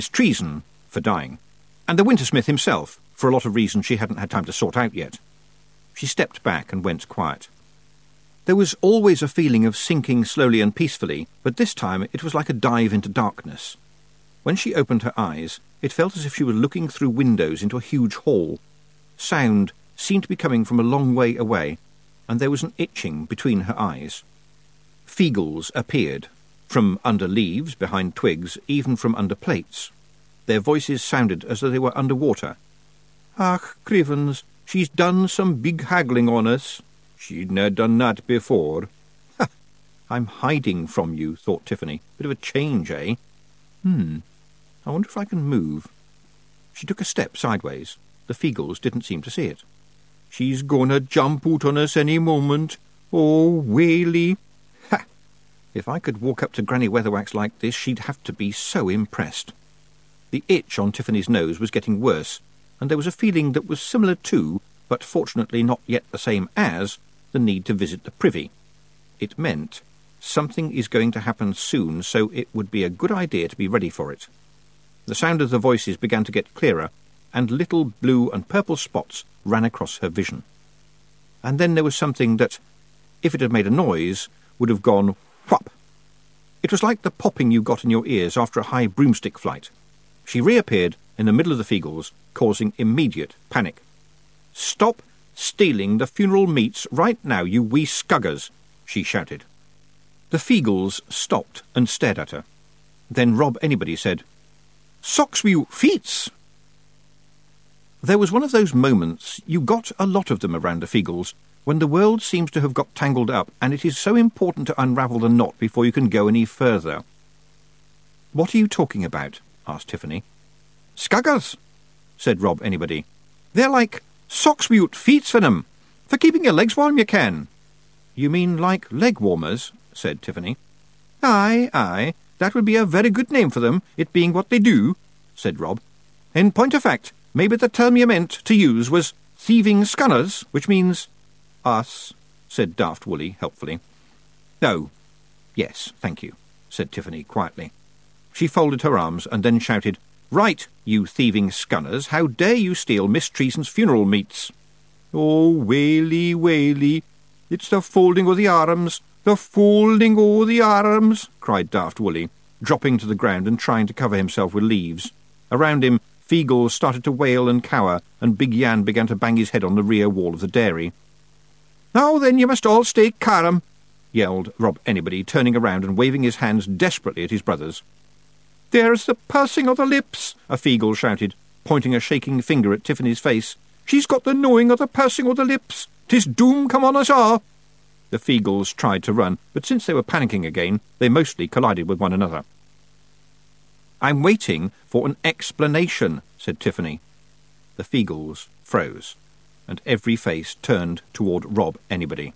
treason for dying, and the Wintersmith himself, for a lot of reasons she hadn't had time to sort out yet. She stepped back and went quiet. There was always a feeling of sinking slowly and peacefully, but this time it was like a dive into darkness. When she opened her eyes, it felt as if she were looking through windows into a huge hall. Sound seemed to be coming from a long way away, and there was an itching between her eyes. Feagles appeared, from under leaves, behind twigs, even from under plates. Their voices sounded as though they were under water. "Ach, Crivens, she's done some big haggling on us. She'd ne'er done that before." "Ha! I'm hiding from you," thought Tiffany. "Bit of a change, eh? I wonder if I can move." She took a step sideways. The Feagles didn't seem to see it. "She's gonna jump out on us any moment. Oh, Whaley." Ha! If I could walk up to Granny Weatherwax like this, she'd have to be so impressed. The itch on Tiffany's nose was getting worse, and there was a feeling that was similar to, but fortunately not yet the same as, the need to visit the privy. It meant something is going to happen soon, so it would be a good idea to be ready for it. The sound of the voices began to get clearer, and little blue and purple spots ran across her vision. And then there was something that, if it had made a noise, would have gone whop. It was like the popping you got in your ears after a high broomstick flight. She reappeared in the middle of the Feagles, causing immediate panic. "Stop stealing the funeral meats right now, you wee scuggers!" she shouted. The Feagles stopped and stared at her. Then Rob Anybody said, "Socks with you feets!" There was one of those moments, you got a lot of them around the Feagles, when the world seems to have got tangled up, and it is so important to unravel the knot before you can go any further. "What are you talking about?" asked Tiffany. "Scuggers," said Rob Anybody. "They're like socks without feet for them, for keeping your legs warm you can." "You mean like leg warmers?" said Tiffany. Aye, that would be a very good name for them, it being what they do," said Rob. "In point of fact, maybe the term you meant to use was thieving scunners, which means—" "Us," said Daft Woolly helpfully. "Oh, yes, thank you," said Tiffany quietly. She folded her arms and then shouted, "Right, you thieving scunners, how dare you steal Miss Treason's funeral meats?" "Oh, Whaley, Whaley, it's the folding o' the arms, the folding o' the arms," cried Daft Woolly, dropping to the ground and trying to cover himself with leaves. Around him, Feagles started to wail and cower, and Big Yan began to bang his head on the rear wall of the dairy. "Now then, you must all stay calm," yelled Rob Anybody, turning around and waving his hands desperately at his brothers. "There's the pursing of the lips," a Feagle shouted, pointing a shaking finger at Tiffany's face. "She's got the knowing of the pursing of the lips. 'Tis doom come on us all." The Feagles tried to run, but since they were panicking again, they mostly collided with one another. "I'm waiting for an explanation," said Tiffany. The Feagles froze, and every face turned toward Rob Anybody.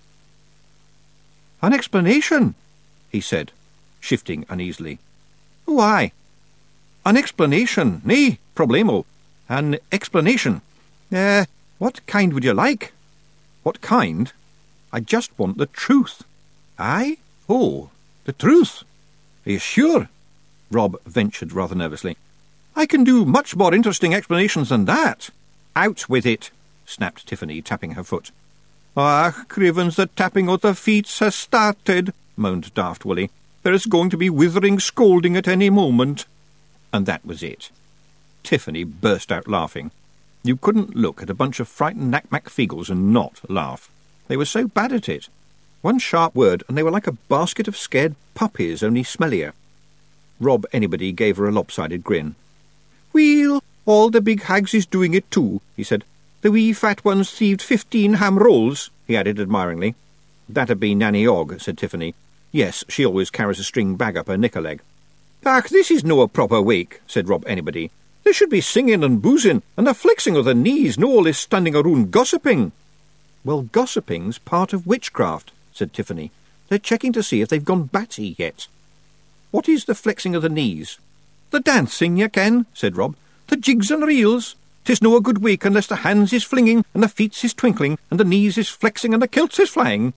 "An explanation?" he said, shifting uneasily. "Why? An explanation, nee, problemo. An explanation. What kind would you like?" "What kind? I just want the truth." "Aye? Oh, the truth? Are you sure?" Rob ventured rather nervously. "I can do much more interesting explanations than that." "Out with it," snapped Tiffany, tapping her foot. "Ah, Crivens, the tapping of the feet has started," moaned Daft Woolly. "There is going to be withering scolding at any moment." And that was it. Tiffany burst out laughing. You couldn't look at a bunch of frightened knack-mack Feagles and not laugh. They were so bad at it. One sharp word, and they were like a basket of scared puppies, only smellier. Rob Anybody gave her a lopsided grin. "Well, all the big hags is doing it too," he said. "The wee fat ones thieved 15 ham rolls," he added admiringly. "That'd be Nanny Og," said Tiffany. "Yes, she always carries a string bag up her knicker leg." "Ach, this is no a proper wake," said Rob Anybody. "There should be singing and boozing, and the flexing of the knees, no all this standing around gossiping." "Well, gossiping's part of witchcraft," said Tiffany. "They're checking to see if they've gone batty yet." "What is the flexing of the knees?" "The dancing, you ken," said Rob. "The jigs and reels. 'Tis no a good wake unless the hands is flinging, and the feet is twinkling, and the knees is flexing, and the kilts is flying."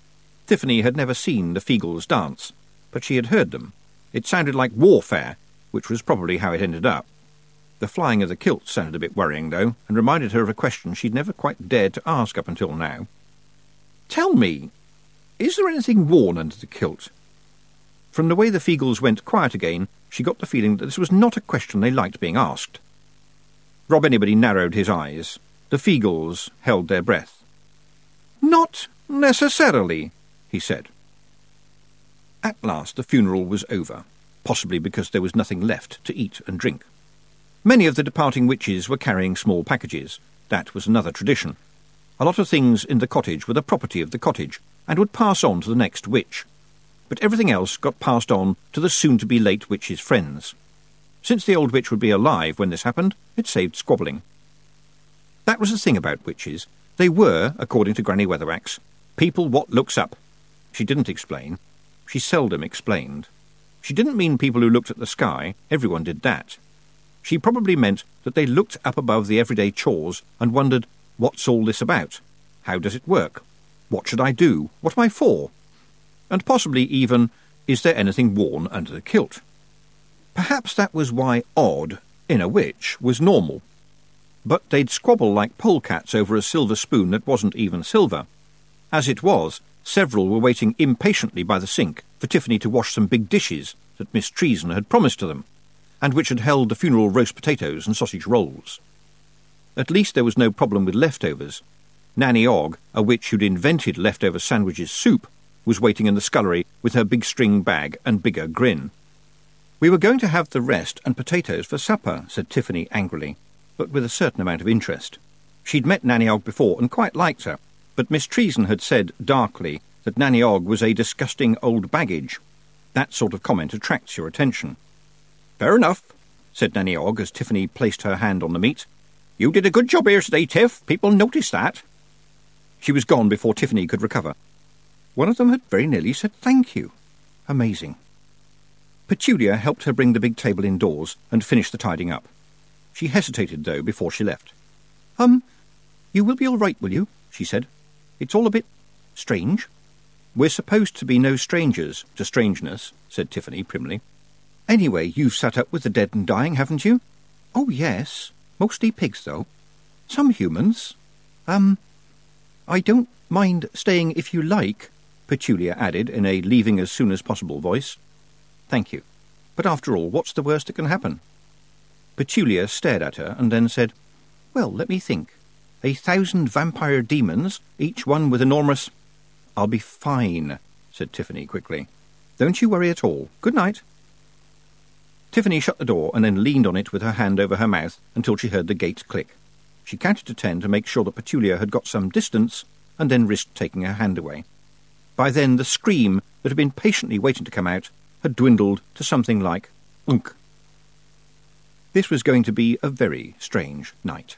Tiffany had never seen the Feagles dance, but she had heard them. It sounded like warfare, which was probably how it ended up. The flying of the kilt sounded a bit worrying, though, and reminded her of a question she'd never quite dared to ask up until now. "Tell me, is there anything worn under the kilt?" From the way the Feagles went quiet again, she got the feeling that this was not a question they liked being asked. Rob Anybody narrowed his eyes. The Feagles held their breath. "Not necessarily," he said. At last the funeral was over, possibly because there was nothing left to eat and drink. Many of the departing witches were carrying small packages. That was another tradition. A lot of things in the cottage were the property of the cottage, and would pass on to the next witch. But everything else got passed on to the soon-to-be-late witch's friends. Since the old witch would be alive when this happened, it saved squabbling. That was the thing about witches. They were, according to Granny Weatherwax, people what looks up. She didn't explain. She seldom explained. She didn't mean people who looked at the sky. Everyone did that. She probably meant that they looked up above the everyday chores and wondered, what's all this about? How does it work? What should I do? What am I for? And possibly even, is there anything worn under the kilt? Perhaps that was why odd, in a witch, was normal. But they'd squabble like polecats over a silver spoon that wasn't even silver. As it was, several were waiting impatiently by the sink for Tiffany to wash some big dishes that Miss Treason had promised to them, and which had held the funeral roast potatoes and sausage rolls. At least there was no problem with leftovers. Nanny Ogg, a witch who'd invented leftover sandwiches soup, was waiting in the scullery with her big string bag and bigger grin. "We were going to have the rest and potatoes for supper," said Tiffany angrily, but with a certain amount of interest. She'd met Nanny Ogg before and quite liked her, but Miss Treason had said darkly that Nanny Ogg was a disgusting old baggage. That sort of comment attracts your attention. "Fair enough," said Nanny Ogg as Tiffany placed her hand on the meat. "You did a good job here today, Tiff. People noticed that." She was gone before Tiffany could recover. One of them had very nearly said thank you. Amazing. Petulia helped her bring the big table indoors and finish the tidying up. She hesitated, though, before she left. You will be all right, will you?" she said. "It's all a bit strange." "We're supposed to be no strangers to strangeness," said Tiffany primly. "Anyway, you've sat up with the dead and dying, haven't you?" "Oh, yes. Mostly pigs, though. Some humans. I don't mind staying if you like," Petulia added in a leaving-as-soon-as-possible voice. "Thank you. But after all, what's the worst that can happen?" Petulia stared at her and then said, "Well, let me think. 1,000 vampire demons, each one with enormous—" "I'll be fine," said Tiffany quickly. "Don't you worry at all. Good night." Tiffany shut the door and then leaned on it with her hand over her mouth until she heard the gate click. She counted to 10 to make sure that Petulia had got some distance and then risked taking her hand away. By then the scream that had been patiently waiting to come out had dwindled to something like "unk." This was going to be a very strange night.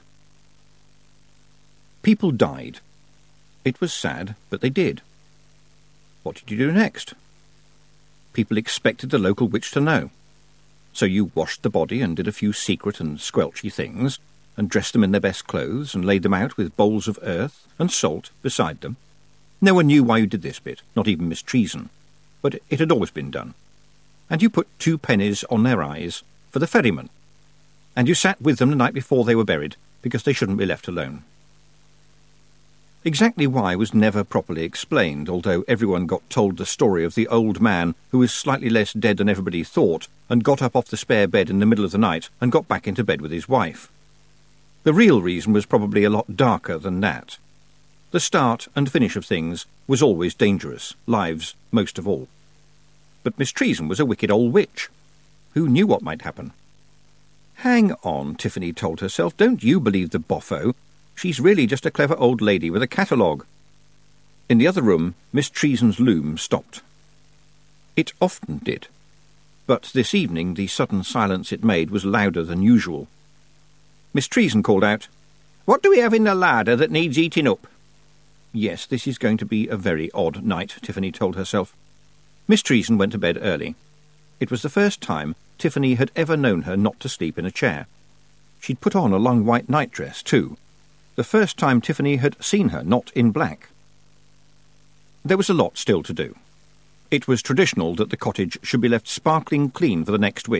People died. It was sad, but they did. What did you do next? People expected the local witch to know. So you washed the body and did a few secret and squelchy things, and dressed them in their best clothes, and laid them out with bowls of earth and salt beside them. No one knew why you did this bit, not even Miss Treason, but it had always been done. And you put 2 pennies on their eyes for the ferryman. And you sat with them the night before they were buried, because they shouldn't be left alone. Exactly why was never properly explained, although everyone got told the story of the old man who was slightly less dead than everybody thought, and got up off the spare bed in the middle of the night and got back into bed with his wife. The real reason was probably a lot darker than that. The start and finish of things was always dangerous, lives most of all. But Miss Treason was a wicked old witch. Who knew what might happen? "Hang on," Tiffany told herself. "Don't you believe the boffo. She's really just a clever old lady with a catalogue." In the other room, Miss Treason's loom stopped. It often did. But this evening the sudden silence it made was louder than usual. Miss Treason called out, "What do we have in the larder that needs eating up?" Yes, this is going to be a very odd night, Tiffany told herself. Miss Treason went to bed early. It was the first time Tiffany had ever known her not to sleep in a chair. She'd put on a long white nightdress, too. The first time Tiffany had seen her not in black. There was a lot still to do. It was traditional that the cottage should be left sparkling clean for the next witch,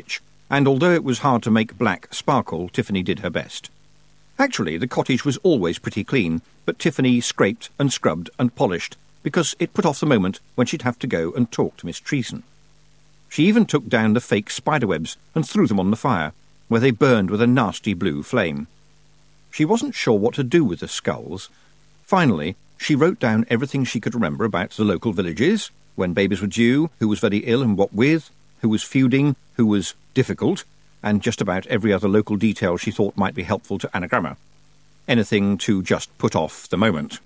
and although it was hard to make black sparkle, Tiffany did her best. Actually, the cottage was always pretty clean, but Tiffany scraped and scrubbed and polished, because it put off the moment when she'd have to go and talk to Miss Treason. She even took down the fake spiderwebs and threw them on the fire, where they burned with a nasty blue flame. She wasn't sure what to do with the skulls. Finally, she wrote down everything she could remember about the local villages, when babies were due, who was very ill and what with, who was feuding, who was difficult, and just about every other local detail she thought might be helpful to Anagramma. Anything to just put off the moment.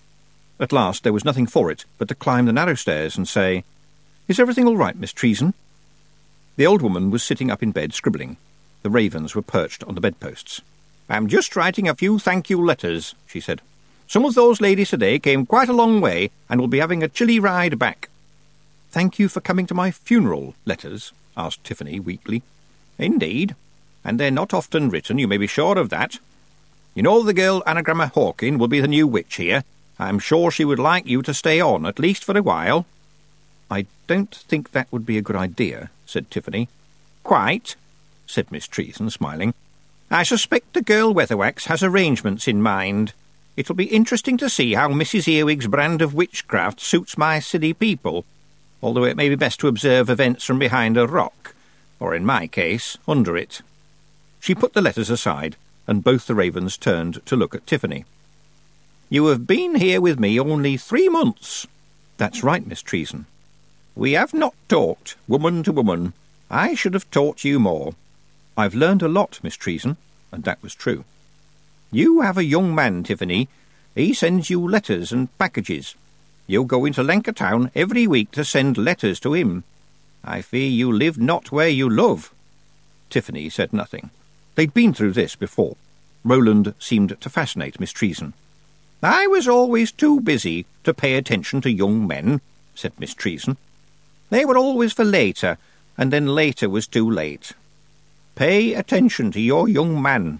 At last there was nothing for it but to climb the narrow stairs and say, "Is everything all right, Miss Treason?" The old woman was sitting up in bed scribbling. The ravens were perched on the bedposts. "I'm just writing a few thank-you letters," she said. "Some of those ladies today came quite a long way and will be having a chilly ride back." "Thank you for coming to my funeral letters?" asked Tiffany weakly. "Indeed, and they're not often written, you may be sure of that. You know the girl Anagramma Hawkin will be the new witch here. I'm sure she would like you to stay on, at least for a while." "I don't think that would be a good idea," said Tiffany. "Quite," said Miss Treason, smiling. "I suspect the girl Weatherwax has arrangements in mind. It'll be interesting to see how Mrs. Earwig's brand of witchcraft suits my silly people, although it may be best to observe events from behind a rock, or in my case, under it." She put the letters aside, and both the ravens turned to look at Tiffany. "You have been here with me only 3 months." "That's right, Miss Treason." "We have not talked, woman to woman. I should have taught you more." "I've learned a lot, Miss Treason," and that was true. "You have a young man, Tiffany. He sends you letters and packages. You go into Lenker Town every week to send letters to him. I fear you live not where you love." Tiffany said nothing. They'd been through this before. Roland seemed to fascinate Miss Treason. "I was always too busy to pay attention to young men," said Miss Treason. "They were always for later, and then later was too late. Pay attention to your young man."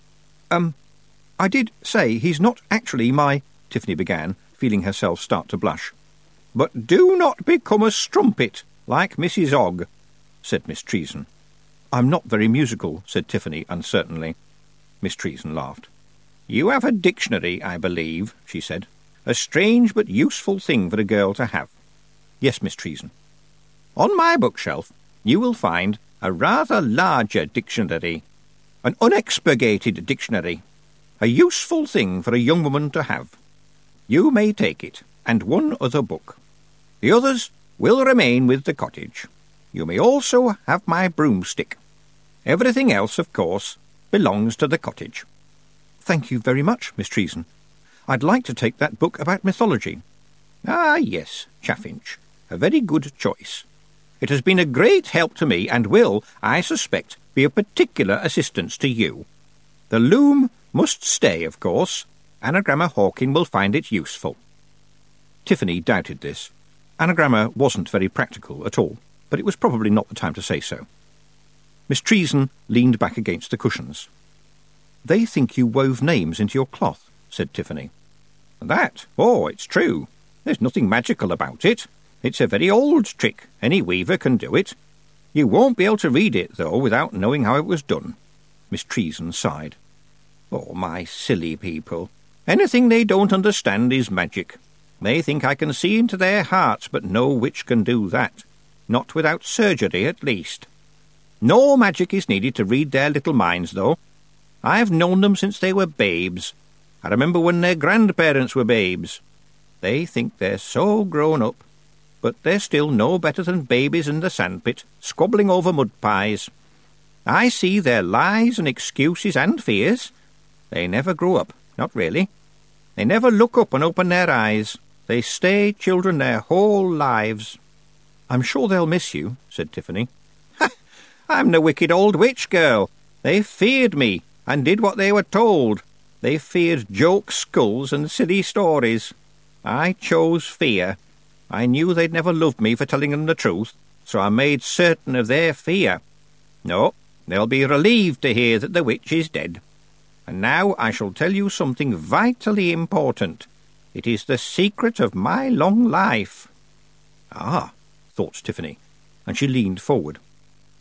I did say he's not actually my—" Tiffany began, feeling herself start to blush. "But do not become a strumpet, like Mrs. Ogg," said Miss Treason. "I'm not very musical," said Tiffany uncertainly. Miss Treason laughed. "You have a dictionary, I believe," she said. "A strange but useful thing for a girl to have." "Yes, Miss Treason." "On my bookshelf you will find a rather larger dictionary, an unexpurgated dictionary, a useful thing for a young woman to have. You may take it, and one other book. The others will remain with the cottage. You may also have my broomstick. Everything else, of course, belongs to the cottage." "Thank you very much, Miss Treason. I'd like to take that book about mythology." "Ah, yes, Chaffinch. A very good choice. It has been a great help to me, and will, I suspect, be of particular assistance to you. The loom must stay, of course. Anagramma Hawkin will find it useful." Tiffany doubted this. Anagramma wasn't very practical at all, but it was probably not the time to say so. Miss Treason leaned back against the cushions. "They think you wove names into your cloth," said Tiffany. "That? Oh, it's true. There's nothing magical about it. It's a very old trick. Any weaver can do it. You won't be able to read it, though, without knowing how it was done." Miss Treason sighed. "Oh, my silly people. Anything they don't understand is magic. They think I can see into their hearts, but no witch can do that. Not without surgery, at least. No magic is needed to read their little minds, though. I've known them since they were babes. I remember when their grandparents were babes. They think they're so grown up, but they're still no better than babies in the sandpit, squabbling over mud pies. I see their lies and excuses and fears. They never grow up, not really. They never look up and open their eyes. They stay children their whole lives." "I'm sure they'll miss you," said Tiffany. "Ha! I'm the wicked old witch girl. They feared me, and did what they were told. They feared joke skulls and silly stories. I chose fear. I knew they'd never love me for telling them the truth, so I made certain of their fear. No, they'll be relieved to hear that the witch is dead. And now I shall tell you something vitally important. It is the secret of my long life." "Ah," thought Tiffany, and she leaned forward.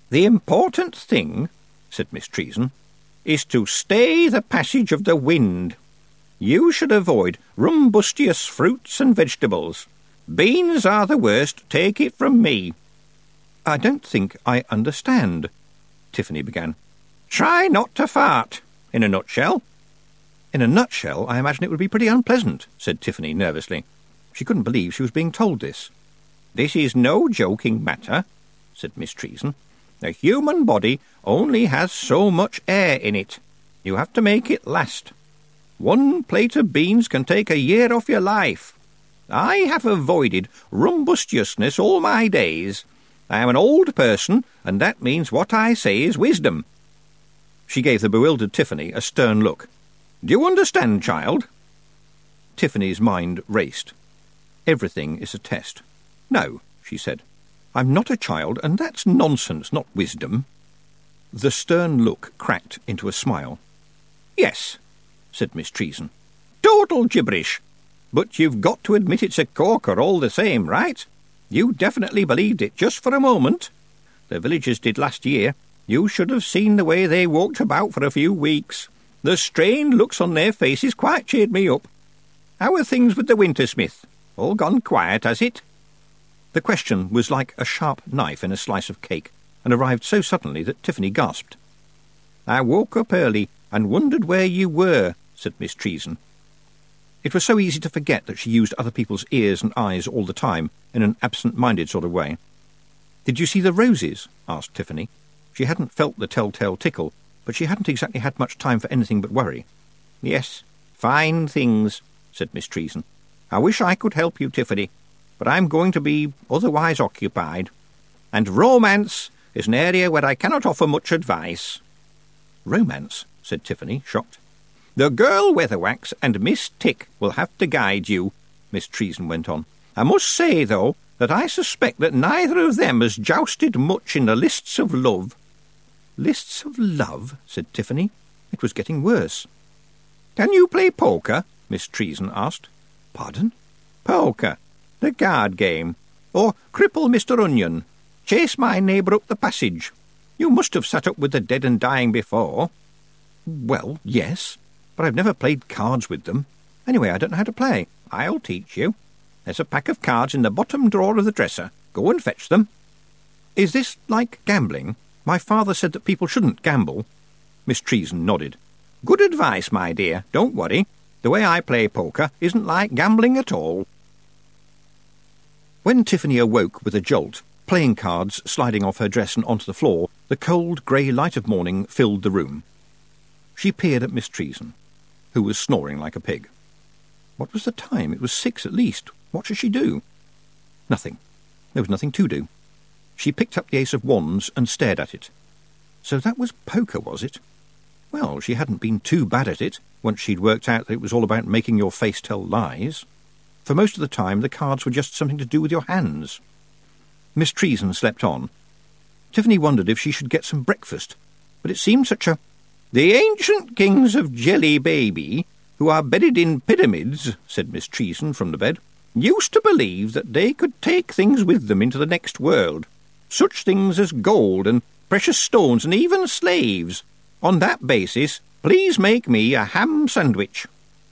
"The important thing," said Miss Treason, "is to stay the passage of the wind. You should avoid rumbustious fruits and vegetables. Beans are the worst, take it from me." "I don't think I understand," Tiffany began. "Try not to fart, in a nutshell." "In a nutshell, I imagine it would be pretty unpleasant," said Tiffany nervously. She couldn't believe she was being told this. "This is no joking matter," said Miss Treason. "The human body only has so much air in it. You have to make it last. One plate of beans can take a year off your life. I have avoided rumbustiousness all my days. I am an old person, and that means what I say is wisdom." She gave the bewildered Tiffany a stern look. "Do you understand, child?" Tiffany's mind raced. Everything is a test. "No," she said. "I'm not a child, and that's nonsense, not wisdom." The stern look cracked into a smile. "Yes," said Miss Treason. "Total gibberish. But you've got to admit it's a corker all the same, right? You definitely believed it just for a moment. The villagers did last year. You should have seen the way they walked about for a few weeks. The strained looks on their faces quite cheered me up. How are things with the Wintersmith? All gone quiet, has it?" The question was like a sharp knife in a slice of cake, and arrived so suddenly that Tiffany gasped. "I woke up early and wondered where you were," said Miss Treason. It was so easy to forget that she used other people's ears and eyes all the time, in an absent-minded sort of way. "Did you see the roses?" asked Tiffany. She hadn't felt the telltale tickle, but she hadn't exactly had much time for anything but worry. "Yes, fine things," said Miss Treason. "I wish I could help you, Tiffany, but I'm going to be otherwise occupied. And romance is an area where I cannot offer much advice." "Romance?" said Tiffany, shocked. "The girl Weatherwax and Miss Tick will have to guide you," Miss Treason went on. "I must say, though, that I suspect that neither of them has jousted much in the lists of love." "Lists of love?" said Tiffany. It was getting worse. "Can you play poker?" Miss Treason asked. "Pardon?" "Poker. The card game. Or cripple Mr. Onion. Chase my neighbour up the passage. You must have sat up with the dead and dying before." "Well, yes, but I've never played cards with them. Anyway, I don't know how to play." "I'll teach you. There's a pack of cards in the bottom drawer of the dresser. Go and fetch them." "Is this like gambling? My father said that people shouldn't gamble." Miss Treason nodded. "Good advice, my dear. Don't worry. The way I play poker isn't like gambling at all." When Tiffany awoke with a jolt, playing cards sliding off her dress and onto the floor, the cold grey light of morning filled the room. She peered at Miss Treason, who was snoring like a pig. What was the time? It was 6 at least. What should she do? Nothing. There was nothing to do. She picked up the ace of wands and stared at it. So that was poker, was it? Well, she hadn't been too bad at it, once she'd worked out that it was all about making your face tell lies. For most of the time, the cards were just something to do with your hands. Miss Treason slept on. Tiffany wondered if she should get some breakfast, but it seemed such a... "The ancient kings of Jelly Baby, who are buried in pyramids," said Miss Treason from the bed, "used to believe that they could take things with them into the next world. Such things as gold and precious stones and even slaves. On that basis, please make me a ham sandwich."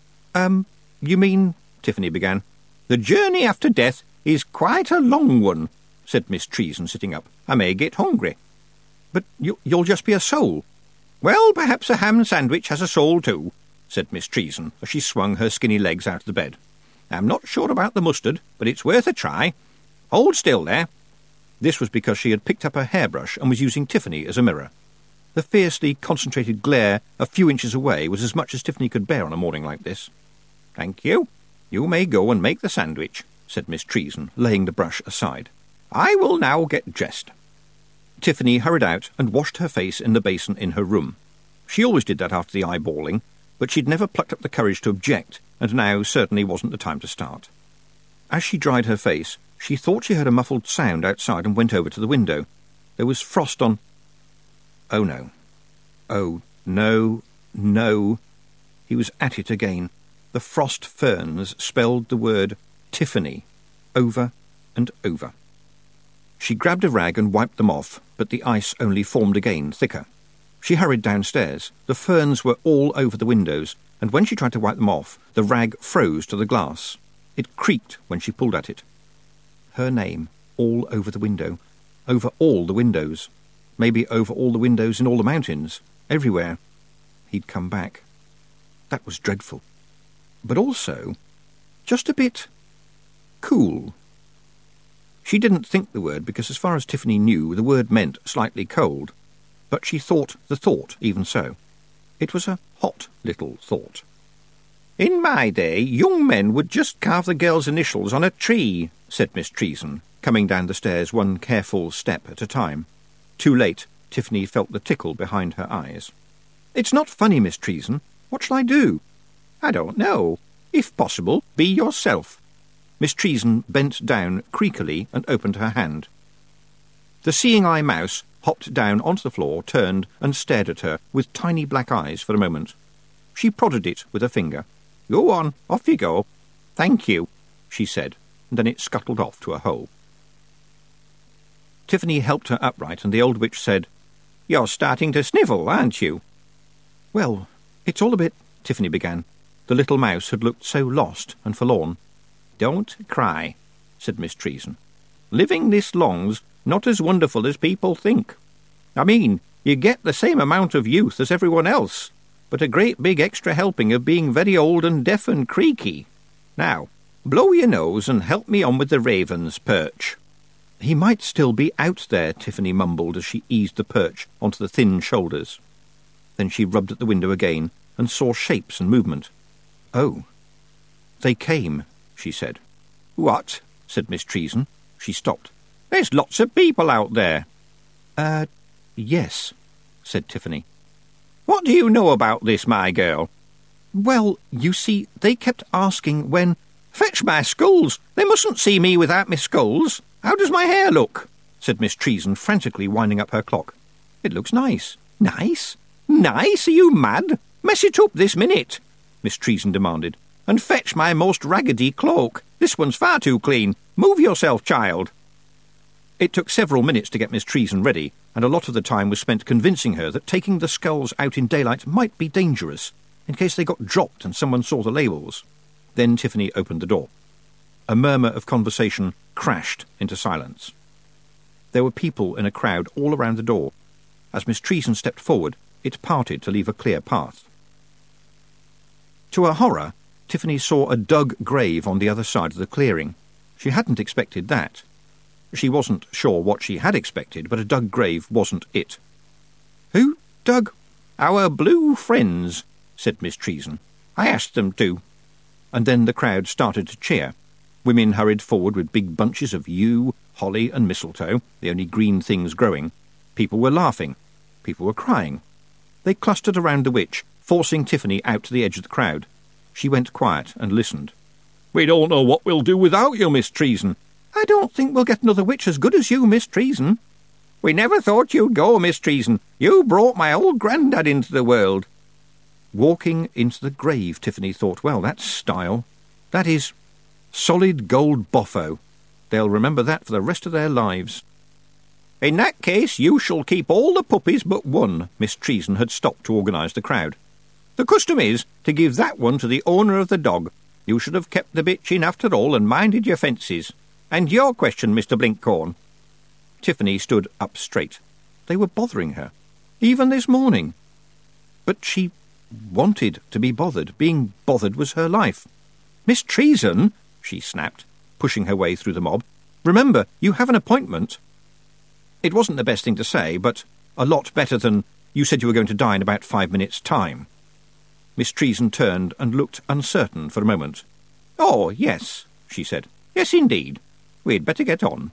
You mean..." Tiffany began. "The journey after death is quite a long one," said Miss Treason, sitting up. "I may get hungry." "But you'll just be a soul." "Well, perhaps a ham sandwich has a soul too," said Miss Treason, as she swung her skinny legs out of the bed. "I'm not sure about the mustard, but it's worth a try. Hold still there." This was because she had picked up her hairbrush and was using Tiffany as a mirror. The fiercely concentrated glare a few inches away was as much as Tiffany could bear on a morning like this. "Thank you. You may go and make the sandwich," said Miss Treason, laying the brush aside. "I will now get dressed." Tiffany hurried out and washed her face in the basin in her room. She always did that after the eyeballing, but she'd never plucked up the courage to object, and now certainly wasn't the time to start. As she dried her face, she thought she heard a muffled sound outside and went over to the window. There was frost on... Oh, no. Oh, no, no. He was at it again. The frost ferns spelled the word Tiffany over and over. She grabbed a rag and wiped them off, but the ice only formed again, thicker. She hurried downstairs. The ferns were all over the windows, and when she tried to wipe them off, the rag froze to the glass. It creaked when she pulled at it. Her name, all over the window, over all the windows, maybe over all the windows in all the mountains, everywhere. He'd come back. That was dreadful. But also, just a bit cool. She didn't think the word because, as far as Tiffany knew, the word meant slightly cold, but she thought the thought even so. It was a hot little thought. "In my day, young men would just carve the girl's initials on a tree," said Miss Treason, coming down the stairs one careful step at a time. Too late, Tiffany felt the tickle behind her eyes. "It's not funny, Miss Treason. What shall I do?" "I don't know. If possible, be yourself." Miss Treason bent down creakily and opened her hand. The seeing-eye mouse hopped down onto the floor, turned and stared at her with tiny black eyes for a moment. She prodded it with a finger. "Go on, off you go." "Thank you," she said, and then it scuttled off to a hole. Tiffany helped her upright, and the old witch said, "You're starting to snivel, aren't you?" "Well, it's all a bit—" Tiffany began. The little mouse had looked so lost and forlorn. "Don't cry," said Miss Treason. "Living this long's not as wonderful as people think. I mean, you get the same amount of youth as everyone else, but a great big extra helping of being very old and deaf and creaky. Now, blow your nose and help me on with the raven's perch." "He might still be out there," Tiffany mumbled as she eased the perch onto the thin shoulders. Then she rubbed at the window again and saw shapes and movement. "Oh, they came," she said. "What?" said Miss Treason. She stopped. "There's lots of people out there." Yes," said Tiffany. "What do you know about this, my girl?" "Well, you see, they kept asking when—" "Fetch my sculls! They mustn't see me without my sculls. How does my hair look?" said Miss Treason, frantically winding up her clock. "It looks nice." "Nice? Nice? Are you mad? Mess it up this minute," Miss Treason demanded. "And fetch my most raggedy cloak. This one's far too clean. Move yourself, child." It took several minutes to get Miss Treason ready, and a lot of the time was spent convincing her that taking the skulls out in daylight might be dangerous, in case they got dropped and someone saw the labels. Then Tiffany opened the door. A murmur of conversation crashed into silence. There were people in a crowd all around the door. As Miss Treason stepped forward, it parted to leave a clear path. To her horror, Tiffany saw a dug grave on the other side of the clearing. She hadn't expected that. She wasn't sure what she had expected, but a dug grave wasn't it. "Who dug?" "Our blue friends," said Miss Treason. "I asked them to." And then the crowd started to cheer. Women hurried forward with big bunches of yew, holly and mistletoe, the only green things growing. People were laughing. People were crying. They clustered around the witch, forcing Tiffany out to the edge of the crowd. She went quiet and listened. "We don't know what we'll do without you, Miss Treason." "I don't think we'll get another witch as good as you, Miss Treason." "We never thought you'd go, Miss Treason. You brought my old granddad into the world." Walking into the grave, Tiffany thought, well, that's style. That is solid gold boffo. They'll remember that for the rest of their lives. "In that case, you shall keep all the puppies but one." Miss Treason had stopped to organise the crowd. "The custom is to give that one to the owner of the dog. You should have kept the bitch in after all and minded your fences. And your question, Mr. Blinkhorn." Tiffany stood up straight. They were bothering her, even this morning. But she wanted to be bothered. Being bothered was her life. "Miss Treason," she snapped, pushing her way through the mob. "Remember, you have an appointment." It wasn't the best thing to say, but a lot better than, "You said you were going to die in about 5 minutes' time." Miss Treason turned and looked uncertain for a moment. "Oh, yes," she said. "Yes, indeed. We'd better get on."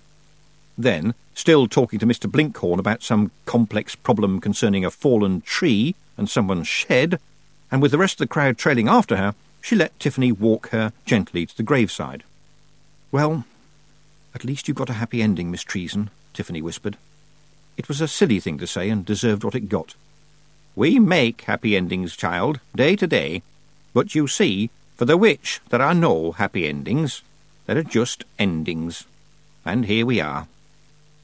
Then, still talking to Mr. Blinkhorn about some complex problem concerning a fallen tree and someone's shed, and with the rest of the crowd trailing after her, she let Tiffany walk her gently to the graveside. "Well, at least you got a happy ending, Miss Treason," Tiffany whispered. It was a silly thing to say and deserved what it got. "We make happy endings, child, day to day. But you see, for the witch there are no happy endings. There are just endings. And here we are."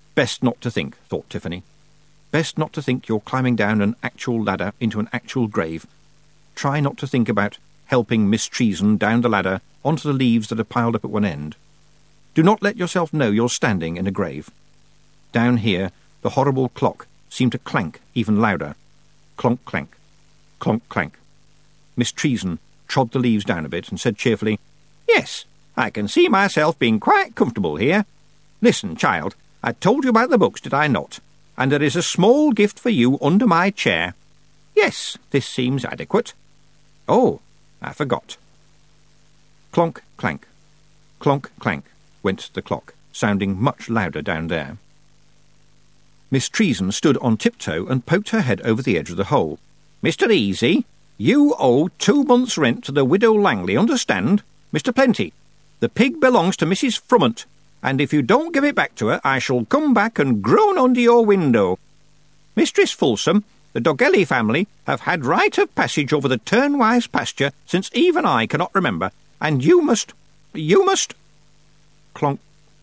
Best not to think, thought Tiffany. Best not to think you're climbing down an actual ladder into an actual grave. Try not to think about helping Miss Treason down the ladder onto the leaves that are piled up at one end. Do not let yourself know you're standing in a grave. Down here, the horrible clock seemed to clank even louder. Clonk, clank. Clonk, clank. Miss Treason trod the leaves down a bit and said cheerfully, "Yes, I can see myself being quite comfortable here. Listen, child, I told you about the books, did I not? And there is a small gift for you under my chair. Yes, this seems adequate. Oh, I forgot." Clonk, clank. Clonk, clank went the clock, sounding much louder down there. Miss Treason stood on tiptoe and poked her head over the edge of the hole. "Mr. Easy, you owe 2 months' rent to the widow Langley, understand? Mr. Plenty, the pig belongs to Mrs. Frummont, and if you don't give it back to her, I shall come back and groan under your window. Mistress Fulsome, the Doggelly family have had right of passage over the Turnwise pasture since even I cannot remember, and you must... Clonk.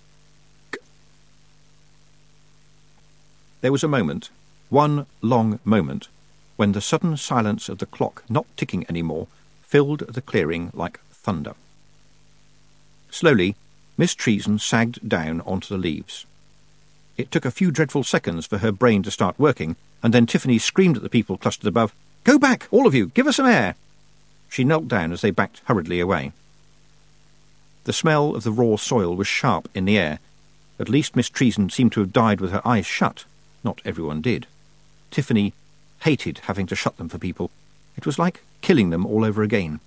There was a moment, one long moment, when the sudden silence of the clock not ticking any more filled the clearing like thunder. Slowly, Miss Treason sagged down onto the leaves. It took a few dreadful seconds for her brain to start working, and then Tiffany screamed at the people clustered above, "Go back, all of you! Give her some air!" She knelt down as they backed hurriedly away. The smell of the raw soil was sharp in the air. At least Miss Treason seemed to have died with her eyes shut. Not everyone did. Tiffany hated having to shut them for people. It was like killing them all over again.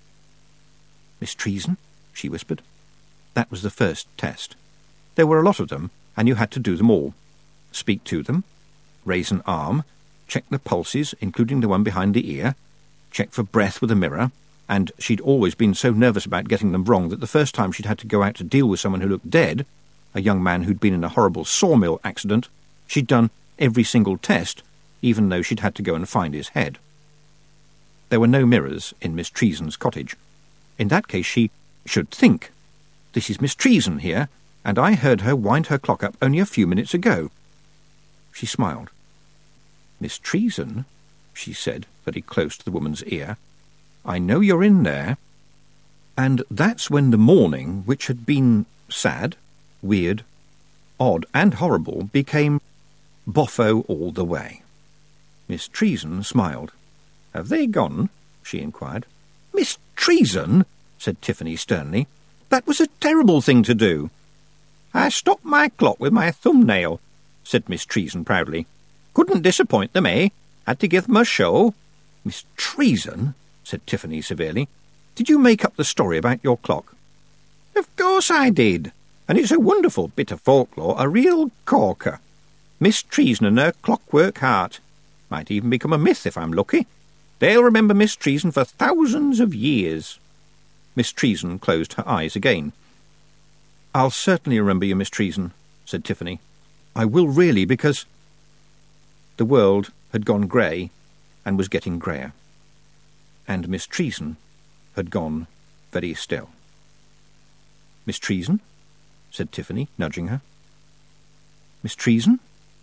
"Miss Treason?" she whispered. That was the first test. There were a lot of them, and you had to do them all. Speak to them, raise an arm, check the pulses, including the one behind the ear, check for breath with a mirror, and she'd always been so nervous about getting them wrong that the first time she'd had to go out to deal with someone who looked dead, a young man who'd been in a horrible sawmill accident, she'd done every single test, even though she'd had to go and find his head. There were no mirrors in Miss Treason's cottage. In that case she should think. This is Miss Treason here, and I heard her wind her clock up only a few minutes ago. She smiled. "Miss Treason," she said, very close to the woman's ear, "I know you're in there." And that's when the morning, which had been sad, weird, odd and horrible, became boffo all the way. Miss Treason smiled. "Have they gone?" she inquired. "Miss Treason," said Tiffany sternly, "that was a terrible thing to do." "I stopped my clock with my thumbnail," said Miss Treason proudly. "Couldn't disappoint them, eh? Had to give them a show." "Miss Treason," said Tiffany severely, "did you make up the story about your clock?" "Of course I did, and it's a wonderful bit of folklore, a real corker. Miss Treason and her clockwork heart. Might even become a myth if I'm lucky. They'll remember Miss Treason for thousands of years." Miss Treason closed her eyes again. "I'll certainly remember you, Miss Treason," said Tiffany. "I will really, because—" The world had gone grey and was getting greyer. And Miss Treason had gone very still. "Miss Treason?" said Tiffany, nudging her. "Miss Treason?"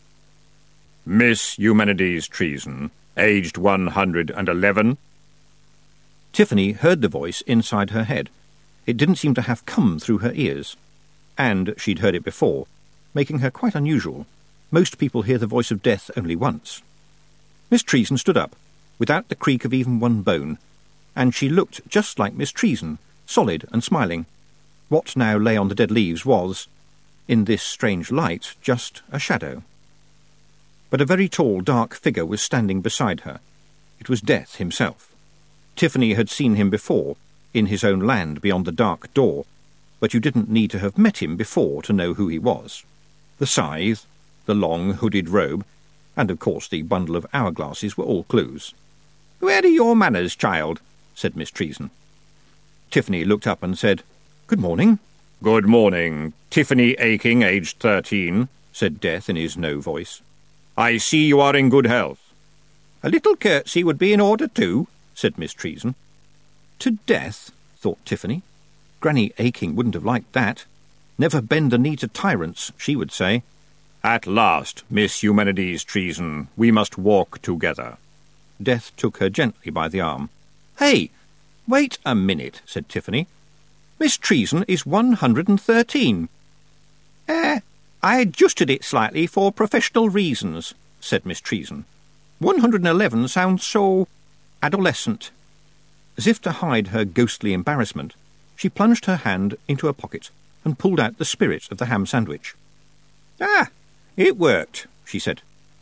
"Miss Eumenides Treason, aged 111. Tiffany heard the voice inside her head. It didn't seem to have come through her ears. And she'd heard it before, making her quite unusual. Most people hear the voice of death only once. Miss Treason stood up, without the creak of even one bone, and she looked just like Miss Treason, solid and smiling. What now lay on the dead leaves was, in this strange light, just a shadow. But a very tall, dark figure was standing beside her. It was Death himself. Tiffany had seen him before, in his own land beyond the dark door, but you didn't need to have met him before to know who he was. The scythe, the long hooded robe, and of course the bundle of hourglasses were all clues. "Where are your manners, child?" said Miss Treason. Tiffany looked up and said, "Good morning." "Good morning, Tiffany Aching, aged 13, said Death in his no voice. "I see you are in good health." "A little curtsy would be in order too," said Miss Treason. To Death, thought Tiffany. Granny Aching wouldn't have liked that. Never bend the knee to tyrants, she would say. At last, Miss Eumenides Treason, we must walk together. Death took her gently by the arm. "Hey, wait a minute," said Tiffany. "Miss Treason is 113. I adjusted it slightly for professional reasons," said Miss Treason. 111 sounds so adolescent." As if to hide her ghostly embarrassment, she plunged her hand into her pocket and pulled out the spirit of the ham sandwich. "Ah, it worked," she said.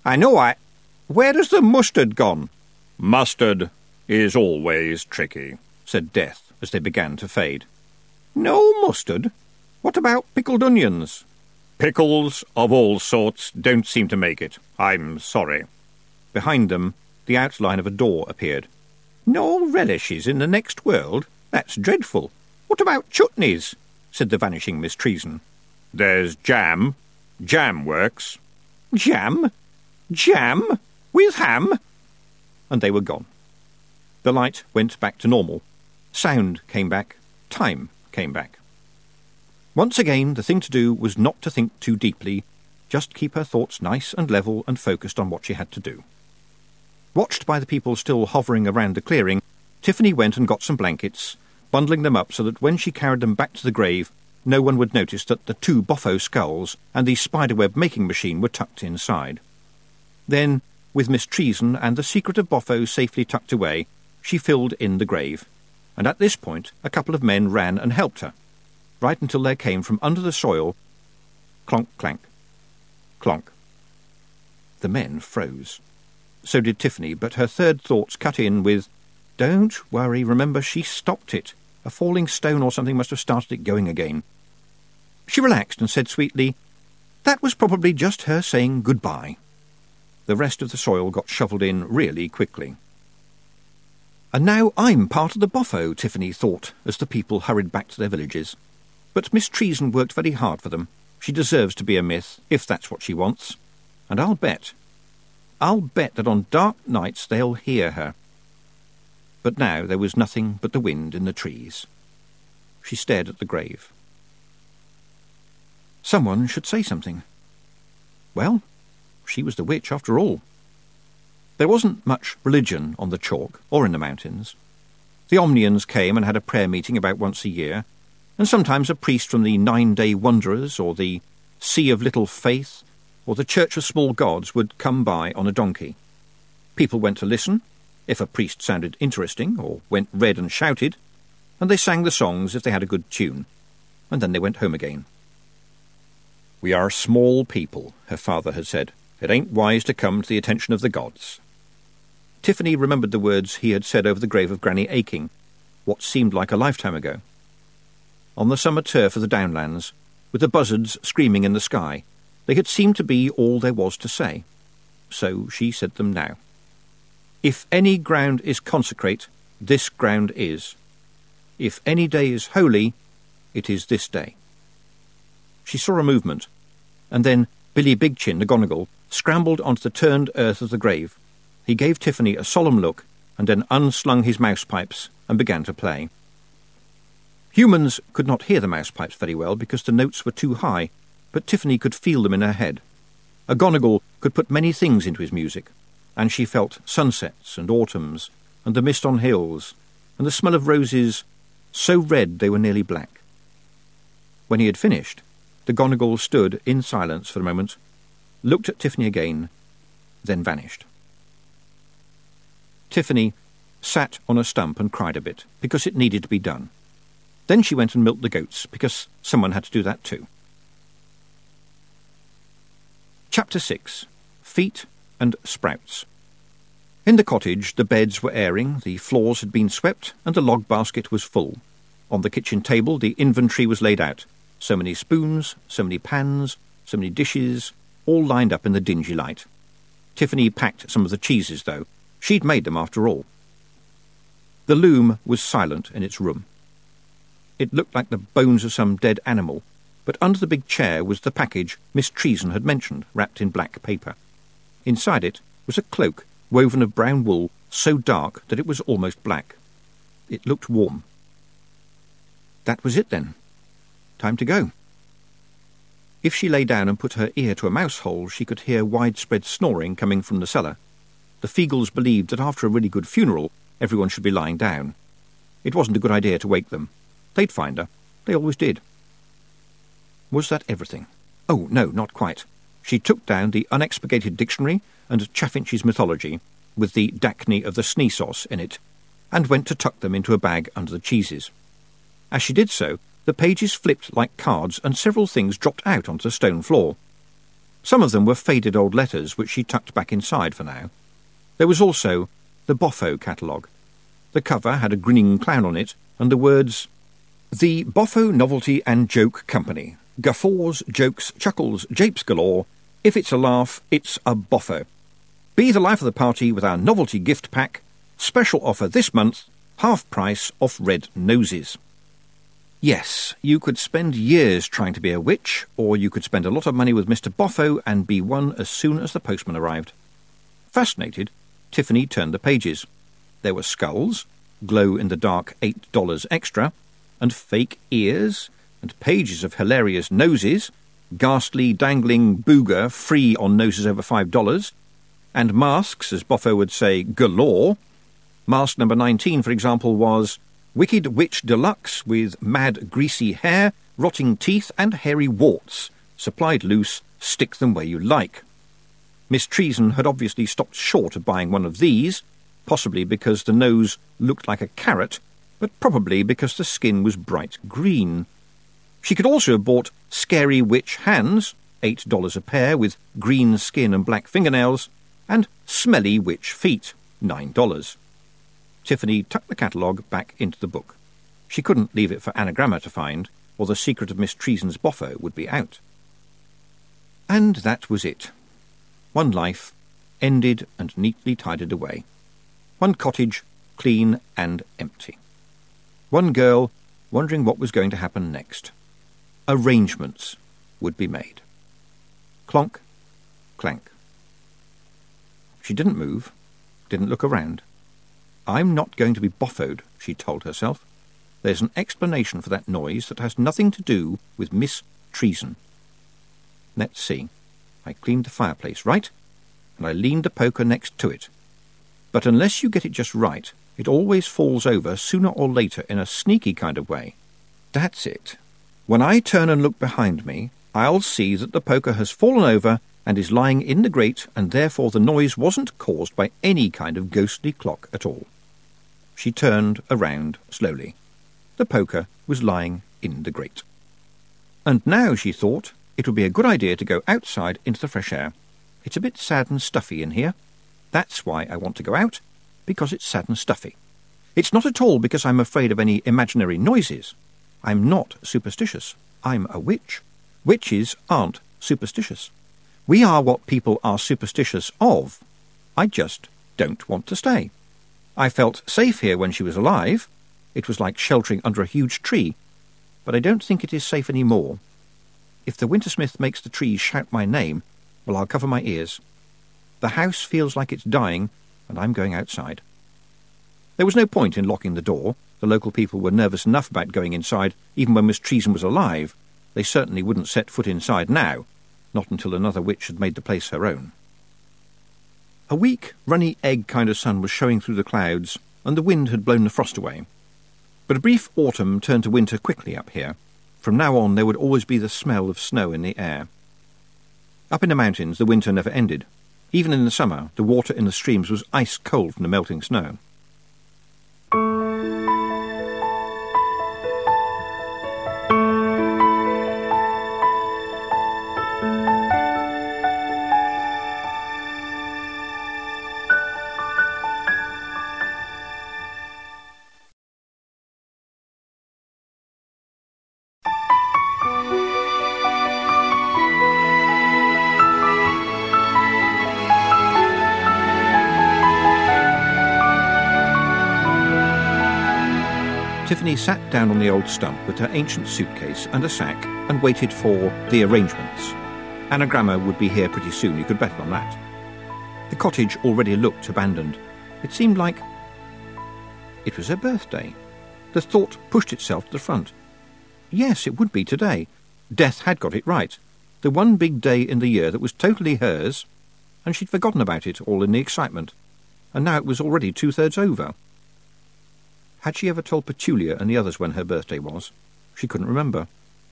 Where has the mustard gone?" Mustard is always tricky, said Death as they began to fade. "No mustard? What about pickled onions?" Pickles of all sorts don't seem to make it. I'm sorry. Behind them, the outline of a door appeared. "No relishes in the next world? That's dreadful. What about chutneys?" said the vanishing Miss Treason. There's jam. Jam works. "Jam? Jam? With ham?" And they were gone. The light went back to normal. Sound came back. Time came back. Once again, the thing to do was not to think too deeply, just keep her thoughts nice and level and focused on what she had to do. Watched by the people still hovering around the clearing, Tiffany went and got some blankets, bundling them up so that when she carried them back to the grave, no one would notice that the 2 Boffo skulls and the spiderweb making machine were tucked inside. Then, with Miss Treason and the secret of Boffo safely tucked away, she filled in the grave, and at this point a couple of men ran and helped her, right until there came from under the soil, clonk, clank, clonk. The men froze. So did Tiffany, but her third thoughts cut in with, "Don't worry, remember she stopped it. A falling stone or something must have started it going again." She relaxed and said sweetly, "That was probably just her saying goodbye." The rest of the soil got shovelled in really quickly. "And now I'm part of the Boffo," Tiffany thought, as the people hurried back to their villages. "But Miss Treason worked very hard for them. She deserves to be a myth, if that's what she wants. And I'll bet that on dark nights they'll hear her." But now there was nothing but the wind in the trees. She stared at the grave. Someone should say something. Well, she was the witch after all. There wasn't much religion on the chalk or in the mountains. The Omnians came and had a prayer meeting about once a year, and sometimes a priest from the 9-Day Wanderers or the Sea of Little Faith or the Church of Small Gods would come by on a donkey. People went to listen, if a priest sounded interesting or went red and shouted, and they sang the songs if they had a good tune, and then they went home again. "We are small people," her father had said. "It ain't wise to come to the attention of the gods." Tiffany remembered the words he had said over the grave of Granny Aching, what seemed like a lifetime ago. On the summer turf of the downlands, with the buzzards screaming in the sky, they had seemed to be all there was to say. So she said them now. "If any ground is consecrate, this ground is. If any day is holy, it is this day." She saw a movement, and then Billy Bigchin, the Gonigal, scrambled onto the turned earth of the grave. He gave Tiffany a solemn look, and then unslung his mouse-pipes and began to play. Humans could not hear the mouse-pipes very well because the notes were too high, but Tiffany could feel them in her head. A Gonigal could put many things into his music, and she felt sunsets and autumns, and the mist on hills, and the smell of roses so red they were nearly black. When he had finished, the Gonigal stood in silence for a moment, looked at Tiffany again, then vanished. Tiffany sat on a stump and cried a bit, because it needed to be done. Then she went and milked the goats, because someone had to do that too. Chapter 6. Feet and Sprouts. In the cottage the beds were airing, the floors had been swept, and the log basket was full. On the kitchen table the inventory was laid out. So many spoons, so many pans, so many dishes, all lined up in the dingy light. Tiffany packed some of the cheeses, though. She'd made them after all. The loom was silent in its room. It looked like the bones of some dead animal, but under the big chair was the package Miss Treason had mentioned, wrapped in black paper. Inside it was a cloak woven of brown wool, so dark that it was almost black. It looked warm. That was it, then. Time to go. If she lay down and put her ear to a mouse hole, she could hear widespread snoring coming from the cellar. The Feagles believed that after a really good funeral, everyone should be lying down. It wasn't a good idea to wake them. They'd find her. They always did. Was that everything? Oh, no, not quite. She took down the Unexpurgated Dictionary and Chaffinch's Mythology, with the Dacne of the Snee Sauce in it, and went to tuck them into a bag under the cheeses. As she did so, the pages flipped like cards and several things dropped out onto the stone floor. Some of them were faded old letters, which she tucked back inside for now. There was also the Boffo catalogue. The cover had a grinning clown on it, and the words, "The Boffo Novelty and Joke Company. Guffaws, jokes, chuckles, japes galore. If it's a laugh, it's a Boffo. Be the life of the party with our novelty gift pack. Special offer this month, half price off red noses." Yes, you could spend years trying to be a witch, or you could spend a lot of money with Mr. Boffo and be one as soon as the postman arrived. Fascinated, Tiffany turned the pages. There were skulls, glow-in-the-dark $8 extra, and fake ears, and pages of hilarious noses, ghastly dangling booger free on noses over $5, and masks, as Boffo would say, galore. Mask number 19, for example, was Wicked Witch Deluxe with mad greasy hair, rotting teeth and hairy warts. Supplied loose, stick them where you like. Miss Treason had obviously stopped short of buying one of these, possibly because the nose looked like a carrot, but probably because the skin was bright green. She could also have bought Scary Witch Hands, $8 a pair with green skin and black fingernails, and Smelly Witch Feet, $9. Tiffany tucked the catalogue back into the book. She couldn't leave it for Anagramma to find, or the secret of Miss Treason's Boffo would be out. And that was it. One life, ended and neatly tidied away. One cottage, clean and empty. One girl, wondering what was going to happen next. Arrangements would be made. Clonk, clank. She didn't move, didn't look around. I'm not going to be boffoed, she told herself. There's an explanation for that noise that has nothing to do with Miss Treason. Let's see. I cleaned the fireplace, right? And I leaned the poker next to it. But unless you get it just right, it always falls over sooner or later in a sneaky kind of way. That's it. When I turn and look behind me, I'll see that the poker has fallen over and is lying in the grate, and therefore the noise wasn't caused by any kind of ghostly clock at all. She turned around slowly. The poker was lying in the grate. And now, she thought, it would be a good idea to go outside into the fresh air. It's a bit sad and stuffy in here. That's why I want to go out, because it's sad and stuffy. It's not at all because I'm afraid of any imaginary noises. I'm not superstitious. I'm a witch. Witches aren't superstitious. We are what people are superstitious of. I just don't want to stay. I felt safe here when she was alive. It was like sheltering under a huge tree. But I don't think it is safe any more. If the Wintersmith makes the trees shout my name, well, I'll cover my ears. The house feels like it's dying, and I'm going outside. There was no point in locking the door. The local people were nervous enough about going inside, even when Miss Treason was alive. They certainly wouldn't set foot inside now, not until another witch had made the place her own. A weak, runny egg kind of sun was showing through the clouds, and the wind had blown the frost away. But a brief autumn turned to winter quickly up here. From now on there would always be the smell of snow in the air. Up in the mountains the winter never ended. Even in the summer the water in the streams was ice cold from the melting snow. Tiffany sat down on the old stump with her ancient suitcase and a sack and waited for the arrangements. Anagramma would be here pretty soon, you could bet on that. The cottage already looked abandoned. It seemed like it was her birthday. The thought pushed itself to the front. Yes, it would be today. Death had got it right. The one big day in the year that was totally hers, and she'd forgotten about it all in the excitement, and now it was already 2/3 over. Had she ever told Petulia and the others when her birthday was? She couldn't remember.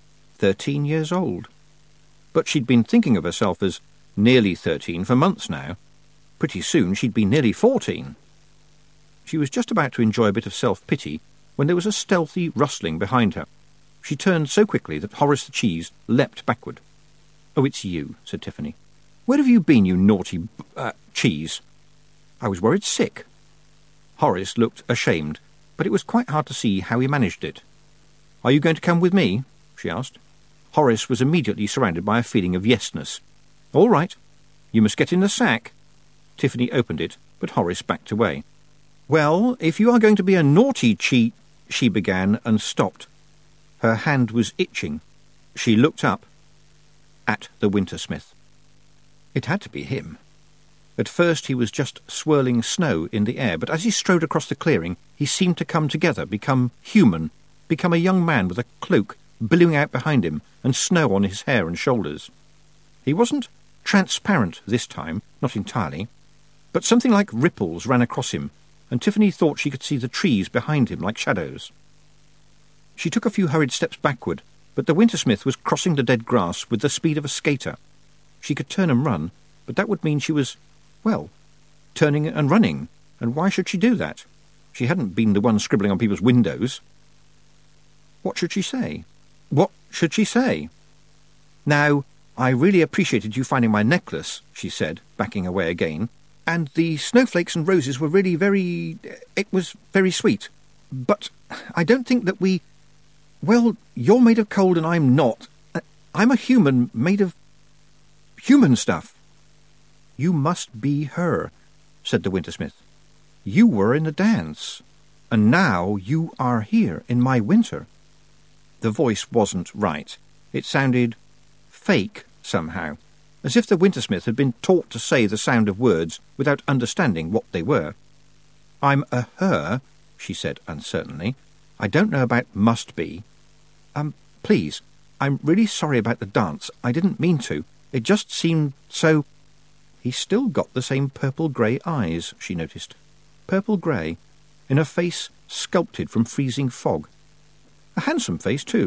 13 years old. But she'd been thinking of herself as nearly 13 for months now. Pretty soon she'd be nearly 14. She was just about to enjoy a bit of self-pity when there was a stealthy rustling behind her. She turned so quickly that Horace the cheese leapt backward. "Oh, it's you," said Tiffany. "Where have you been, you naughty cheese?" "I was worried sick." Horace looked ashamed, but it was quite hard to see how he managed it. "Are you going to come with me?" she asked. Horace was immediately surrounded by a feeling of yesness. "All right. You must get in the sack." Tiffany opened it, but Horace backed away. "Well, if you are going to be a naughty she began and stopped. Her hand was itching. She looked up at the Wintersmith. It had to be him. At first he was just swirling snow in the air, but as he strode across the clearing, he seemed to come together, become human, become a young man with a cloak billowing out behind him and snow on his hair and shoulders. He wasn't transparent this time, not entirely, but something like ripples ran across him, and Tiffany thought she could see the trees behind him like shadows. She took a few hurried steps backward, but the Wintersmith was crossing the dead grass with the speed of a skater. She could turn and run, but that would mean she was, well, turning and running, and why should she do that? She hadn't been the one scribbling on people's windows. What should she say? What should she say? "Now, I really appreciated you finding my necklace," she said, backing away again, "and the snowflakes and roses were really it was very sweet. But I don't think that we... Well, you're made of cold and I'm not. I'm a human made of human stuff." "You must be her," said the Wintersmith. "You were in the dance, and now you are here in my winter." The voice wasn't right. It sounded fake somehow, as if the Wintersmith had been taught to say the sound of words without understanding what they were. "I'm a her," she said uncertainly. "I don't know about must be. Please, I'm really sorry about the dance. I didn't mean to. It just seemed so—" He's still got the same purple-grey eyes, she noticed. Purple-grey, in a face sculpted from freezing fog. A handsome face, too.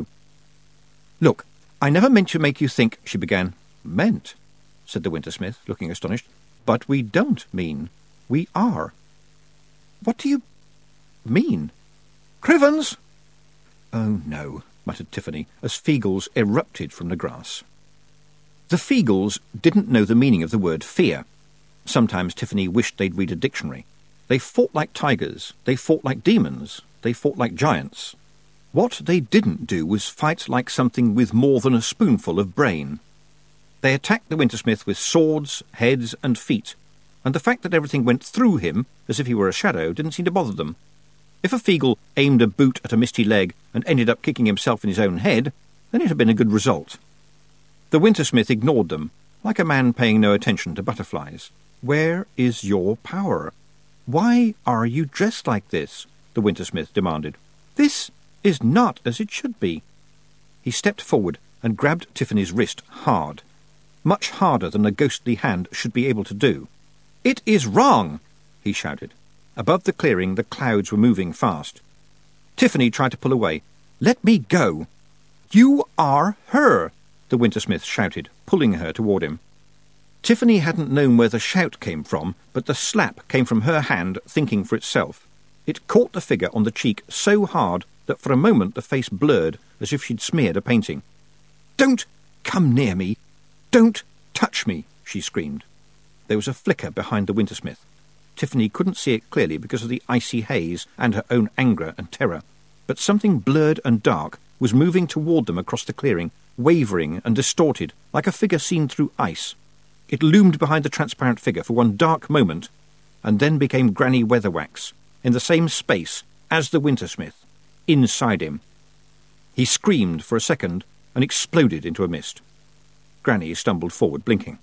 "Look, I never meant to make you think," she began. "Meant," said the Wintersmith, looking astonished. "But we don't mean. We are." "What do you mean?" "Crivens!" "Oh, no," muttered Tiffany, as Feagles erupted from the grass. The Feagles didn't know the meaning of the word fear. Sometimes Tiffany wished they'd read a dictionary. They fought like tigers. They fought like demons. They fought like giants. What they didn't do was fight like something with more than a spoonful of brain. They attacked the Wintersmith with swords, heads, and feet, and the fact that everything went through him, as if he were a shadow, didn't seem to bother them. If a Feagle aimed a boot at a misty leg and ended up kicking himself in his own head, then it had been a good result. The Wintersmith ignored them, like a man paying no attention to butterflies. "Where is your power? Why are you dressed like this?" the Wintersmith demanded. "This is not as it should be." He stepped forward and grabbed Tiffany's wrist hard, much harder than a ghostly hand should be able to do. "It is wrong!" he shouted. Above the clearing, the clouds were moving fast. Tiffany tried to pull away. "Let me go!" "You are her!" the Wintersmith shouted, pulling her toward him. Tiffany hadn't known where the shout came from, but the slap came from her hand thinking for itself. It caught the figure on the cheek so hard that for a moment the face blurred as if she'd smeared a painting. "Don't come near me! Don't touch me!" she screamed. There was a flicker behind the Wintersmith. Tiffany couldn't see it clearly because of the icy haze and her own anger and terror, but something blurred and dark was moving toward them across the clearing, wavering and distorted, like a figure seen through ice. It loomed behind the transparent figure for one dark moment, and then became Granny Weatherwax, in the same space as the Wintersmith, inside him. He screamed for a second and exploded into a mist. Granny stumbled forward, blinking.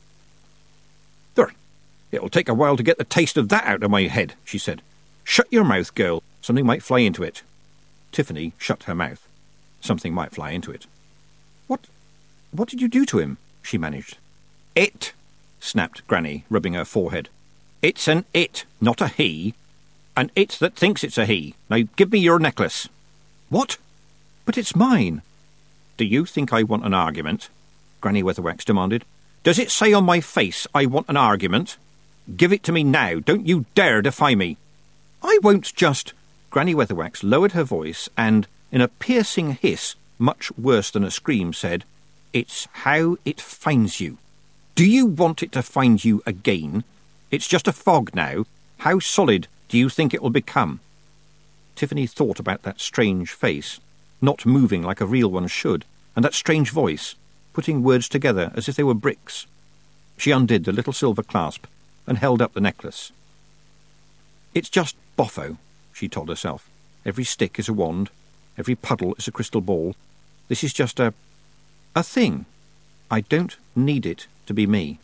"There, it'll take a while to get the taste of that out of my head," she said. "Shut your mouth, girl. Something might fly into it." Tiffany shut her mouth. Something might fly into it. What did you do to him?" she managed. "It," snapped Granny, rubbing her forehead. "It's an it, not a he. An it that thinks it's a he. Now give me your necklace." "What? But it's mine." "Do you think I want an argument?" Granny Weatherwax demanded. "Does it say on my face I want an argument? Give it to me now. Don't you dare defy me." "I won't just—" Granny Weatherwax lowered her voice and, in a piercing hiss, much worse than a scream, said, "It's how it finds you. Do you want it to find you again? It's just a fog now. How solid do you think it will become?" Tiffany thought about that strange face, not moving like a real one should, and that strange voice, putting words together as if they were bricks. She undid the little silver clasp and held up the necklace. "It's just boffo," she told herself. "Every stick is a wand, every puddle is a crystal ball. This is just a thing. I don't need it to be me."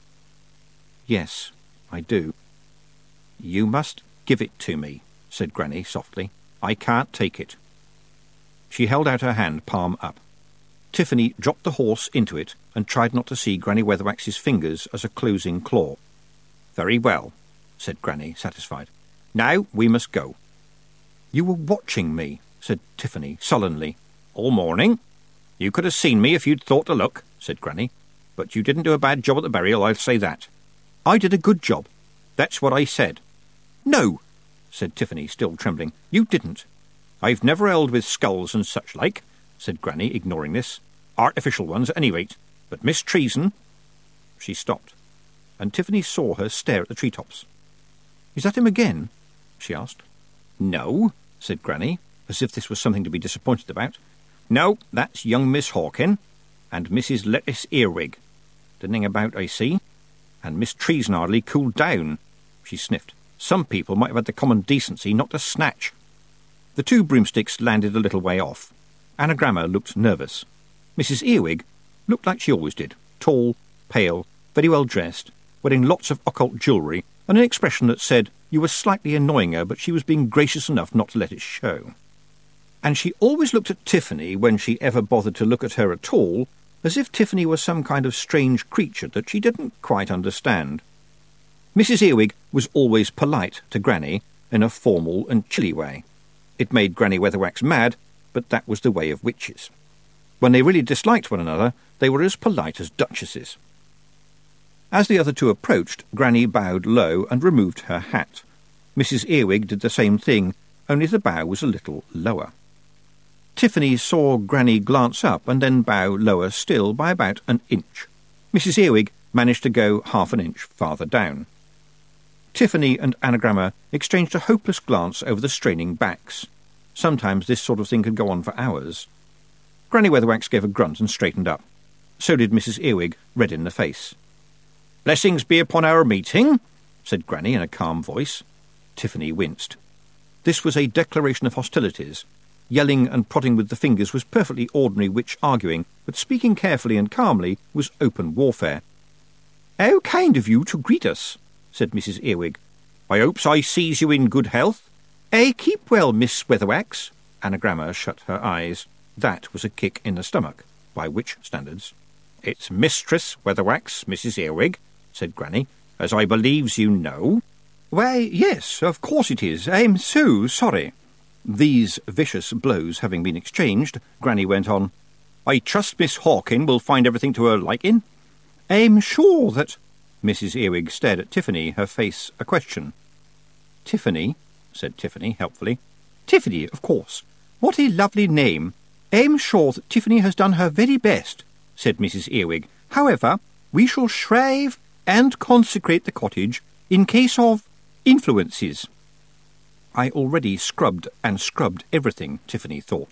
"Yes, I do." "You must give it to me," said Granny softly. "I can't take it." She held out her hand, palm up. Tiffany dropped the horse into it and tried not to see Granny Weatherwax's fingers as a closing claw. "Very well," said Granny, satisfied. "Now we must go." "You were watching me," said Tiffany sullenly. "All morning. You could have seen me if you'd thought to look," said Granny. "But you didn't do a bad job at the burial, I'll say that." "I did a good job." "That's what I said." "No," said Tiffany, still trembling. "You didn't." "I've never held with skulls and such like," said Granny, ignoring this. "Artificial ones, at any rate. But Miss Treason—" She stopped, and Tiffany saw her stare at the treetops. "Is that him again?" she asked. "No," said Granny, as if this was something to be disappointed about. "No, that's young Miss Hawkin, and Mrs. Lettuce Earwig. Dinning about, I see. And Miss Treason hardly cooled down." She sniffed. "Some people might have had the common decency not to snatch." The two broomsticks landed a little way off. Anagramma looked nervous. Mrs. Earwig looked like she always did, tall, pale, very well dressed, wearing lots of occult jewellery, and an expression that said you were slightly annoying her, but she was being gracious enough not to let it show. And she always looked at Tiffany, when she ever bothered to look at her at all, as if Tiffany was some kind of strange creature that she didn't quite understand. Mrs. Earwig was always polite to Granny in a formal and chilly way. It made Granny Weatherwax mad, but that was the way of witches. When they really disliked one another, they were as polite as duchesses. As the other two approached, Granny bowed low and removed her hat. Mrs. Earwig did the same thing, only the bow was a little lower. Tiffany saw Granny glance up and then bow lower still by about an inch. Mrs. Earwig managed to go half an inch farther down. Tiffany and Anagramma exchanged a hopeless glance over the straining backs. Sometimes this sort of thing could go on for hours. Granny Weatherwax gave a grunt and straightened up. So did Mrs. Earwig, red in the face. "Blessings be upon our meeting," said Granny in a calm voice. Tiffany winced. This was a declaration of hostilities. Yelling and prodding with the fingers was perfectly ordinary witch arguing, but speaking carefully and calmly was open warfare. "How kind of you to greet us," said Mrs. Earwig. "I hopes I sees you in good health." Keep well, Miss Weatherwax." Anagramma shut her eyes. That was a kick in the stomach, by witch standards. "It's Mistress Weatherwax, Mrs. Earwig," said Granny, "as I believes you know." "Why, yes, of course it is. I'm so sorry." These vicious blows having been exchanged, Granny went on, "I trust Miss Hawkin will find everything to her liking." "I'm sure that—" Mrs. Earwig stared at Tiffany, her face a question. "Tiffany," said Tiffany helpfully. "Tiffany, of course. What a lovely name. I'm sure that Tiffany has done her very best," said Mrs. Earwig. "However, we shall shrive and consecrate the cottage in case of influences." I already scrubbed and scrubbed everything, Tiffany thought.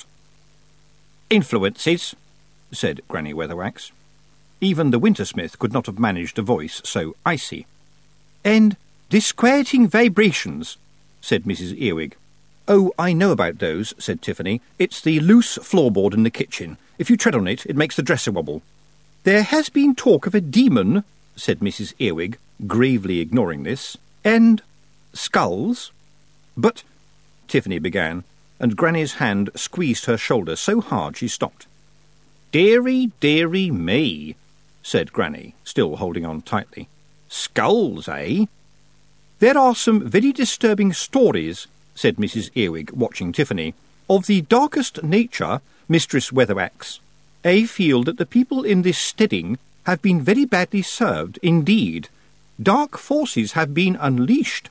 "Influences," said Granny Weatherwax. Even the Wintersmith could not have managed a voice so icy. "And disquieting vibrations," said Mrs. Earwig. "Oh, I know about those," said Tiffany. "It's the loose floorboard in the kitchen. If you tread on it, it makes the dresser wobble." "There has been talk of a demon," said Mrs. Earwig, gravely ignoring this, "and skulls." "But—" Tiffany began, and Granny's hand squeezed her shoulder so hard she stopped. "Dearie, dearie me," said Granny, still holding on tightly. Skulls, eh? There are some very disturbing stories, said Mrs. Earwig, watching Tiffany, of the darkest nature, Mistress Weatherwax. I feel that the people in this steading have been very badly served indeed. Dark forces have been unleashed.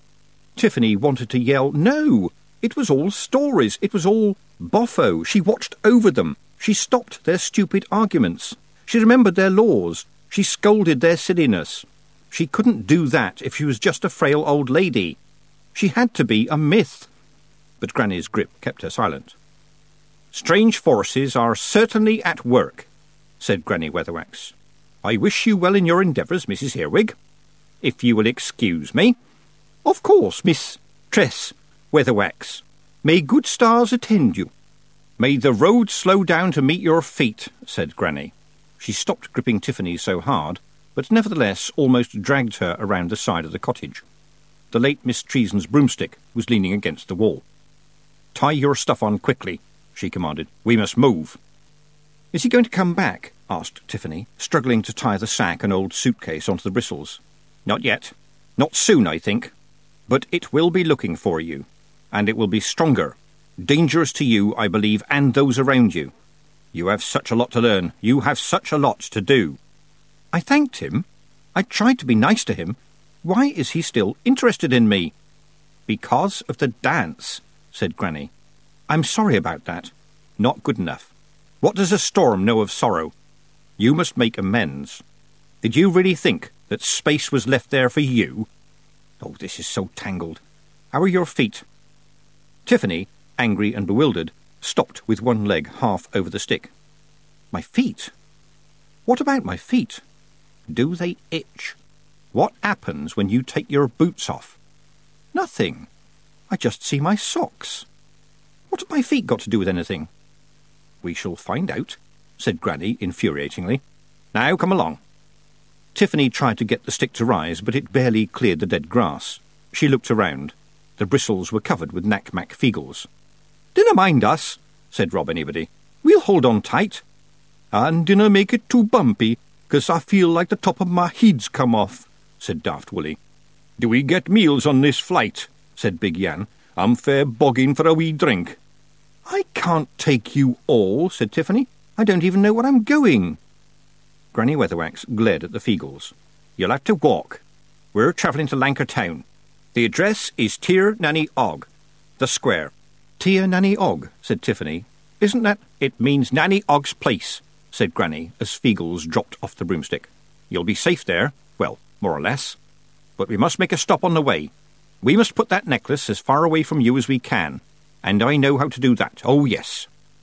Tiffany wanted to yell, no, it was all stories, it was all boffo. She watched over them. She stopped their stupid arguments. She remembered their laws. She scolded their silliness. She couldn't do that if she was just a frail old lady. She had to be a myth. But Granny's grip kept her silent. Strange forces are certainly at work, said Granny Weatherwax. I wish you well in your endeavours, Mrs. Earwig. If you will excuse me. Of course, Miss Tress Weatherwax. May good stars attend you. May the road slow down to meet your feet, said Granny. She stopped gripping Tiffany so hard, but nevertheless almost dragged her around the side of the cottage. The late Miss Treason's broomstick was leaning against the wall. Tie your stuff on quickly, she commanded. We must move. Is he going to come back? Asked Tiffany, struggling to tie the sack and old suitcase onto the bristles. Not yet. Not soon, I think. But it will be looking for you, and it will be stronger. Dangerous to you, I believe, and those around you. You have such a lot to learn. You have such a lot to do. I thanked him. I tried to be nice to him. Why is he still interested in me? Because of the dance, said Granny. I'm sorry about that. Not good enough. What does a storm know of sorrow? You must make amends. Did you really think that space was left there for you? Oh, this is so tangled. How are your feet? Tiffany, angry and bewildered, stopped with one leg half over the stick. My feet? What about my feet? Do they itch? What happens when you take your boots off? Nothing. I just see my socks. What have my feet got to do with anything? We shall find out, said Granny infuriatingly. Now come along. Tiffany tried to get the stick to rise, but it barely cleared the dead grass. She looked around. The bristles were covered with knack-mack feagles. Dinna mind us, said Rob Anybody. We'll hold on tight. And dinna make it too bumpy, 'cause I feel like the top of my head's come off, said Daft Woolly. Do we get meals on this flight? Said Big Yan. I'm fair bogging for a wee drink. I can't take you all, said Tiffany. I don't even know where I'm going. Granny Weatherwax glared at the feagles. You'll have to walk. We're travelling to Lanker Town. The address is Tir Nanny Og, the square. Tir Nanny Og, said Tiffany. Isn't that? It means Nanny Og's place, said Granny, as Feagles dropped off the broomstick. You'll be safe there, well, more or less. But we must make a stop on the way. We must put that necklace as far away from you as we can, and I know how to do that, oh yes.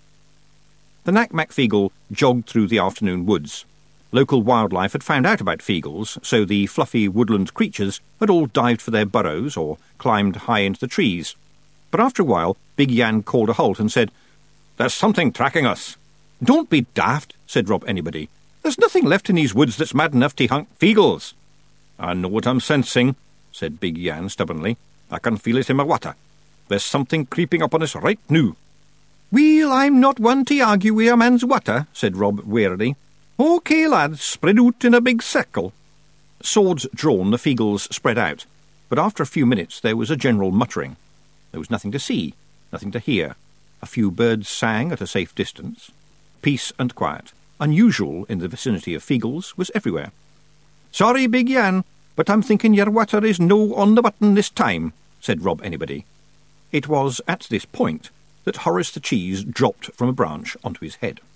The Knack-Mack Feagle jogged through the afternoon woods. Local wildlife had found out about Feagles, so the fluffy woodland creatures had all dived for their burrows or climbed high into the trees. But after a while, Big Yan called a halt and said, There's something tracking us. Don't be daft, said Rob Anybody. There's nothing left in these woods that's mad enough to hunt Feagles. I know what I'm sensing, said Big Yan stubbornly. I can feel it in my water. There's something creeping up on us right now. Well, I'm not one to argue with a man's water, said Rob wearily. OK, lads, spread out in a big circle. Swords drawn, the Feagles spread out, but after a few minutes there was a general muttering. There was nothing to see, nothing to hear. A few birds sang at a safe distance. Peace and quiet, unusual in the vicinity of Feagles, was everywhere. Sorry, Big Yan, but I'm thinking your water is no on the button this time, said Rob Anybody. It was at this point that Horace the Cheese dropped from a branch onto his head.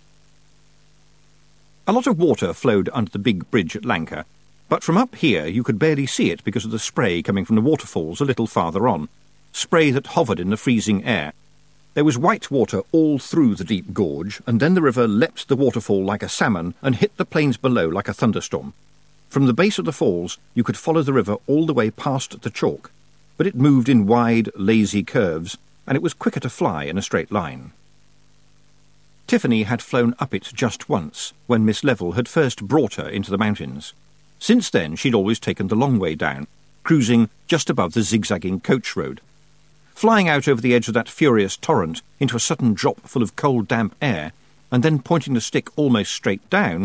A lot of water flowed under the big bridge at Lanker, but from up here you could barely see it because of the spray coming from the waterfalls a little farther on, spray that hovered in the freezing air. There was white water all through the deep gorge, and then the river leapt the waterfall like a salmon and hit the plains below like a thunderstorm. From the base of the falls you could follow the river all the way past the chalk, but it moved in wide, lazy curves, and it was quicker to fly in a straight line. Tiffany had flown up it just once, when Miss Level had first brought her into the mountains. Since then she'd always taken the long way down, cruising just above the zigzagging coach road. Flying out over the edge of that furious torrent into a sudden drop full of cold, damp air, and then pointing the stick almost straight down,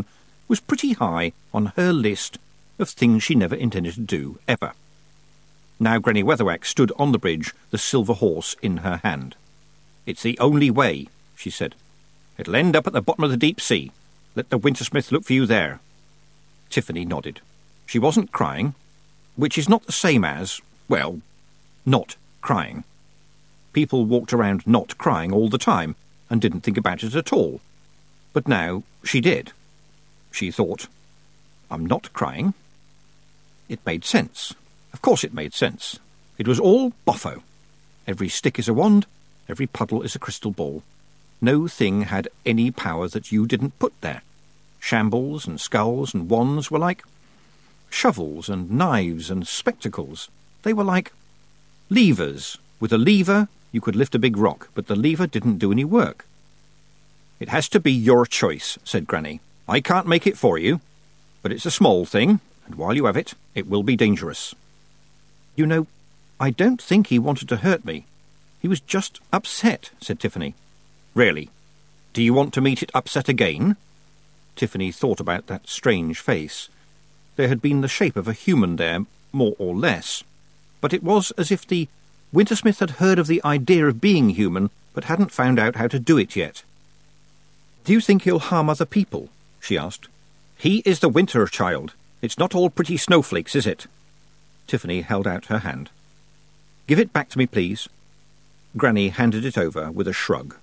was pretty high on her list of things she never intended to do, ever. Now Granny Weatherwax stood on the bridge, the silver horse in her hand. "It's the only way," she said. "It'll end up at the bottom of the deep sea. Let the Wintersmith look for you there." Tiffany nodded. She wasn't crying, which is not the same as, well, not crying. People walked around not crying all the time and didn't think about it at all. But now she did. She thought, "I'm not crying." It made sense. Of course it made sense. It was all boffo. Every stick is a wand, every puddle is a crystal ball. No thing had any power that you didn't put there. Shambles and skulls and wands were like shovels and knives and spectacles. They were like levers. With a lever, you could lift a big rock, but the lever didn't do any work. "It has to be your choice," said Granny. "I can't make it for you, but it's a small thing, and while you have it, it will be dangerous." "You know, I don't think he wanted to hurt me. He was just upset," said Tiffany. "Really? Do you want to meet it upset again?" Tiffany thought about that strange face. There had been the shape of a human there, more or less, but it was as if the Wintersmith had heard of the idea of being human, but hadn't found out how to do it yet. "Do you think he'll harm other people?" she asked. "He is the Winter Child. It's not all pretty snowflakes, is it?" Tiffany held out her hand. "Give it back to me, please." Granny handed it over with a shrug.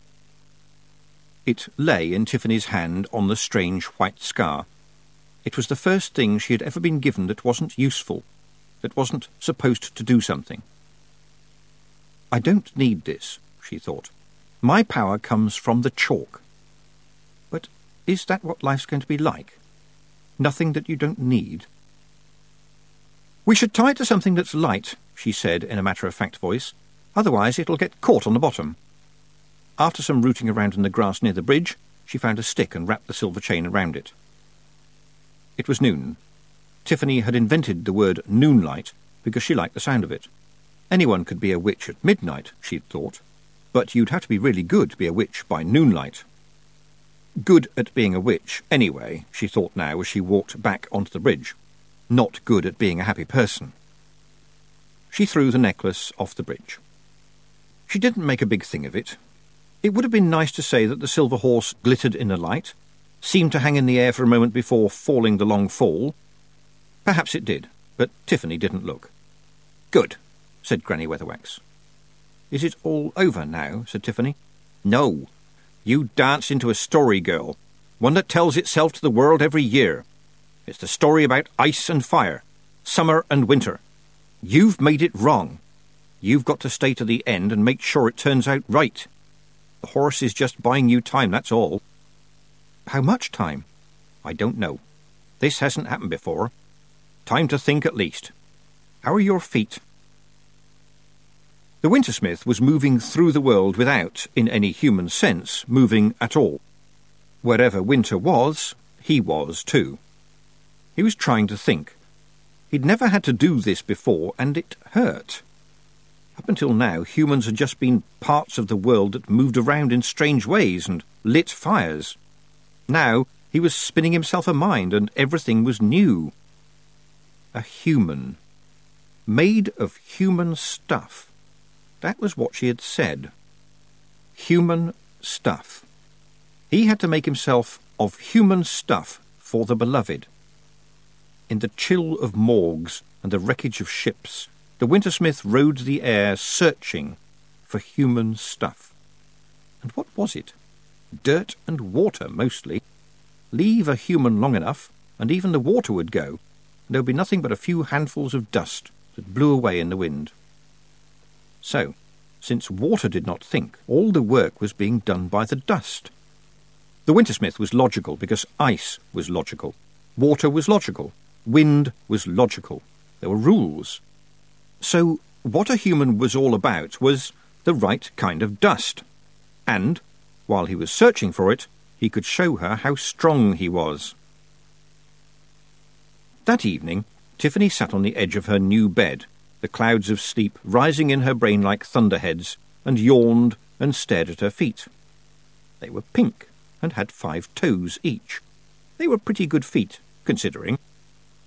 It lay in Tiffany's hand on the strange white scar. It was the first thing she had ever been given that wasn't useful, that wasn't supposed to do something. "I don't need this," she thought. "My power comes from the chalk." But is that what life's going to be like? Nothing that you don't need? "We should tie it to something that's light," she said in a matter-of-fact voice. "Otherwise it'll get caught on the bottom." After some rooting around in the grass near the bridge, she found a stick and wrapped the silver chain around it. It was noon. Tiffany had invented the word noonlight because she liked the sound of it. Anyone could be a witch at midnight, she'd thought, but you'd have to be really good to be a witch by noonlight. Good at being a witch, anyway, she thought now as she walked back onto the bridge. Not good at being a happy person. She threw the necklace off the bridge. She didn't make a big thing of it. It would have been nice to say that the silver horse glittered in the light, seemed to hang in the air for a moment before falling the long fall. Perhaps it did, but Tiffany didn't look. "Good," said Granny Weatherwax. "Is it all over now?" said Tiffany. "No. You danced into a story, girl, one that tells itself to the world every year. It's the story about ice and fire, summer and winter. You've made it wrong. You've got to stay to the end and make sure it turns out right. The horse is just buying you time, that's all." "How much time?" "I don't know. This hasn't happened before. Time to think at least. How are your feet?" The Wintersmith was moving through the world without, in any human sense, moving at all. Wherever winter was, he was too. He was trying to think. He'd never had to do this before, and it hurt. Up until now, humans had just been parts of the world that moved around in strange ways and lit fires. Now he was spinning himself a mind, and everything was new. A human. Made of human stuff. That was what she had said. Human stuff. He had to make himself of human stuff for the beloved. In the chill of morgues and the wreckage of ships, the Wintersmith rode the air searching for human stuff. And what was it? Dirt and water, mostly. Leave a human long enough, and even the water would go, and there would be nothing but a few handfuls of dust that blew away in the wind. So, since water did not think, all the work was being done by the dust. The Wintersmith was logical because ice was logical. Water was logical. Wind was logical. There were rules. So, what a human was all about was the right kind of dust. And, while he was searching for it, he could show her how strong he was. That evening, Tiffany sat on the edge of her new bed, the clouds of sleep rising in her brain like thunderheads, and yawned and stared at her feet. They were pink and had 5 toes each. They were pretty good feet, considering.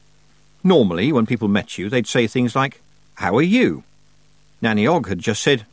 Normally, when people met you, they'd say things like, "How are you?" Nanny Ogg had just said,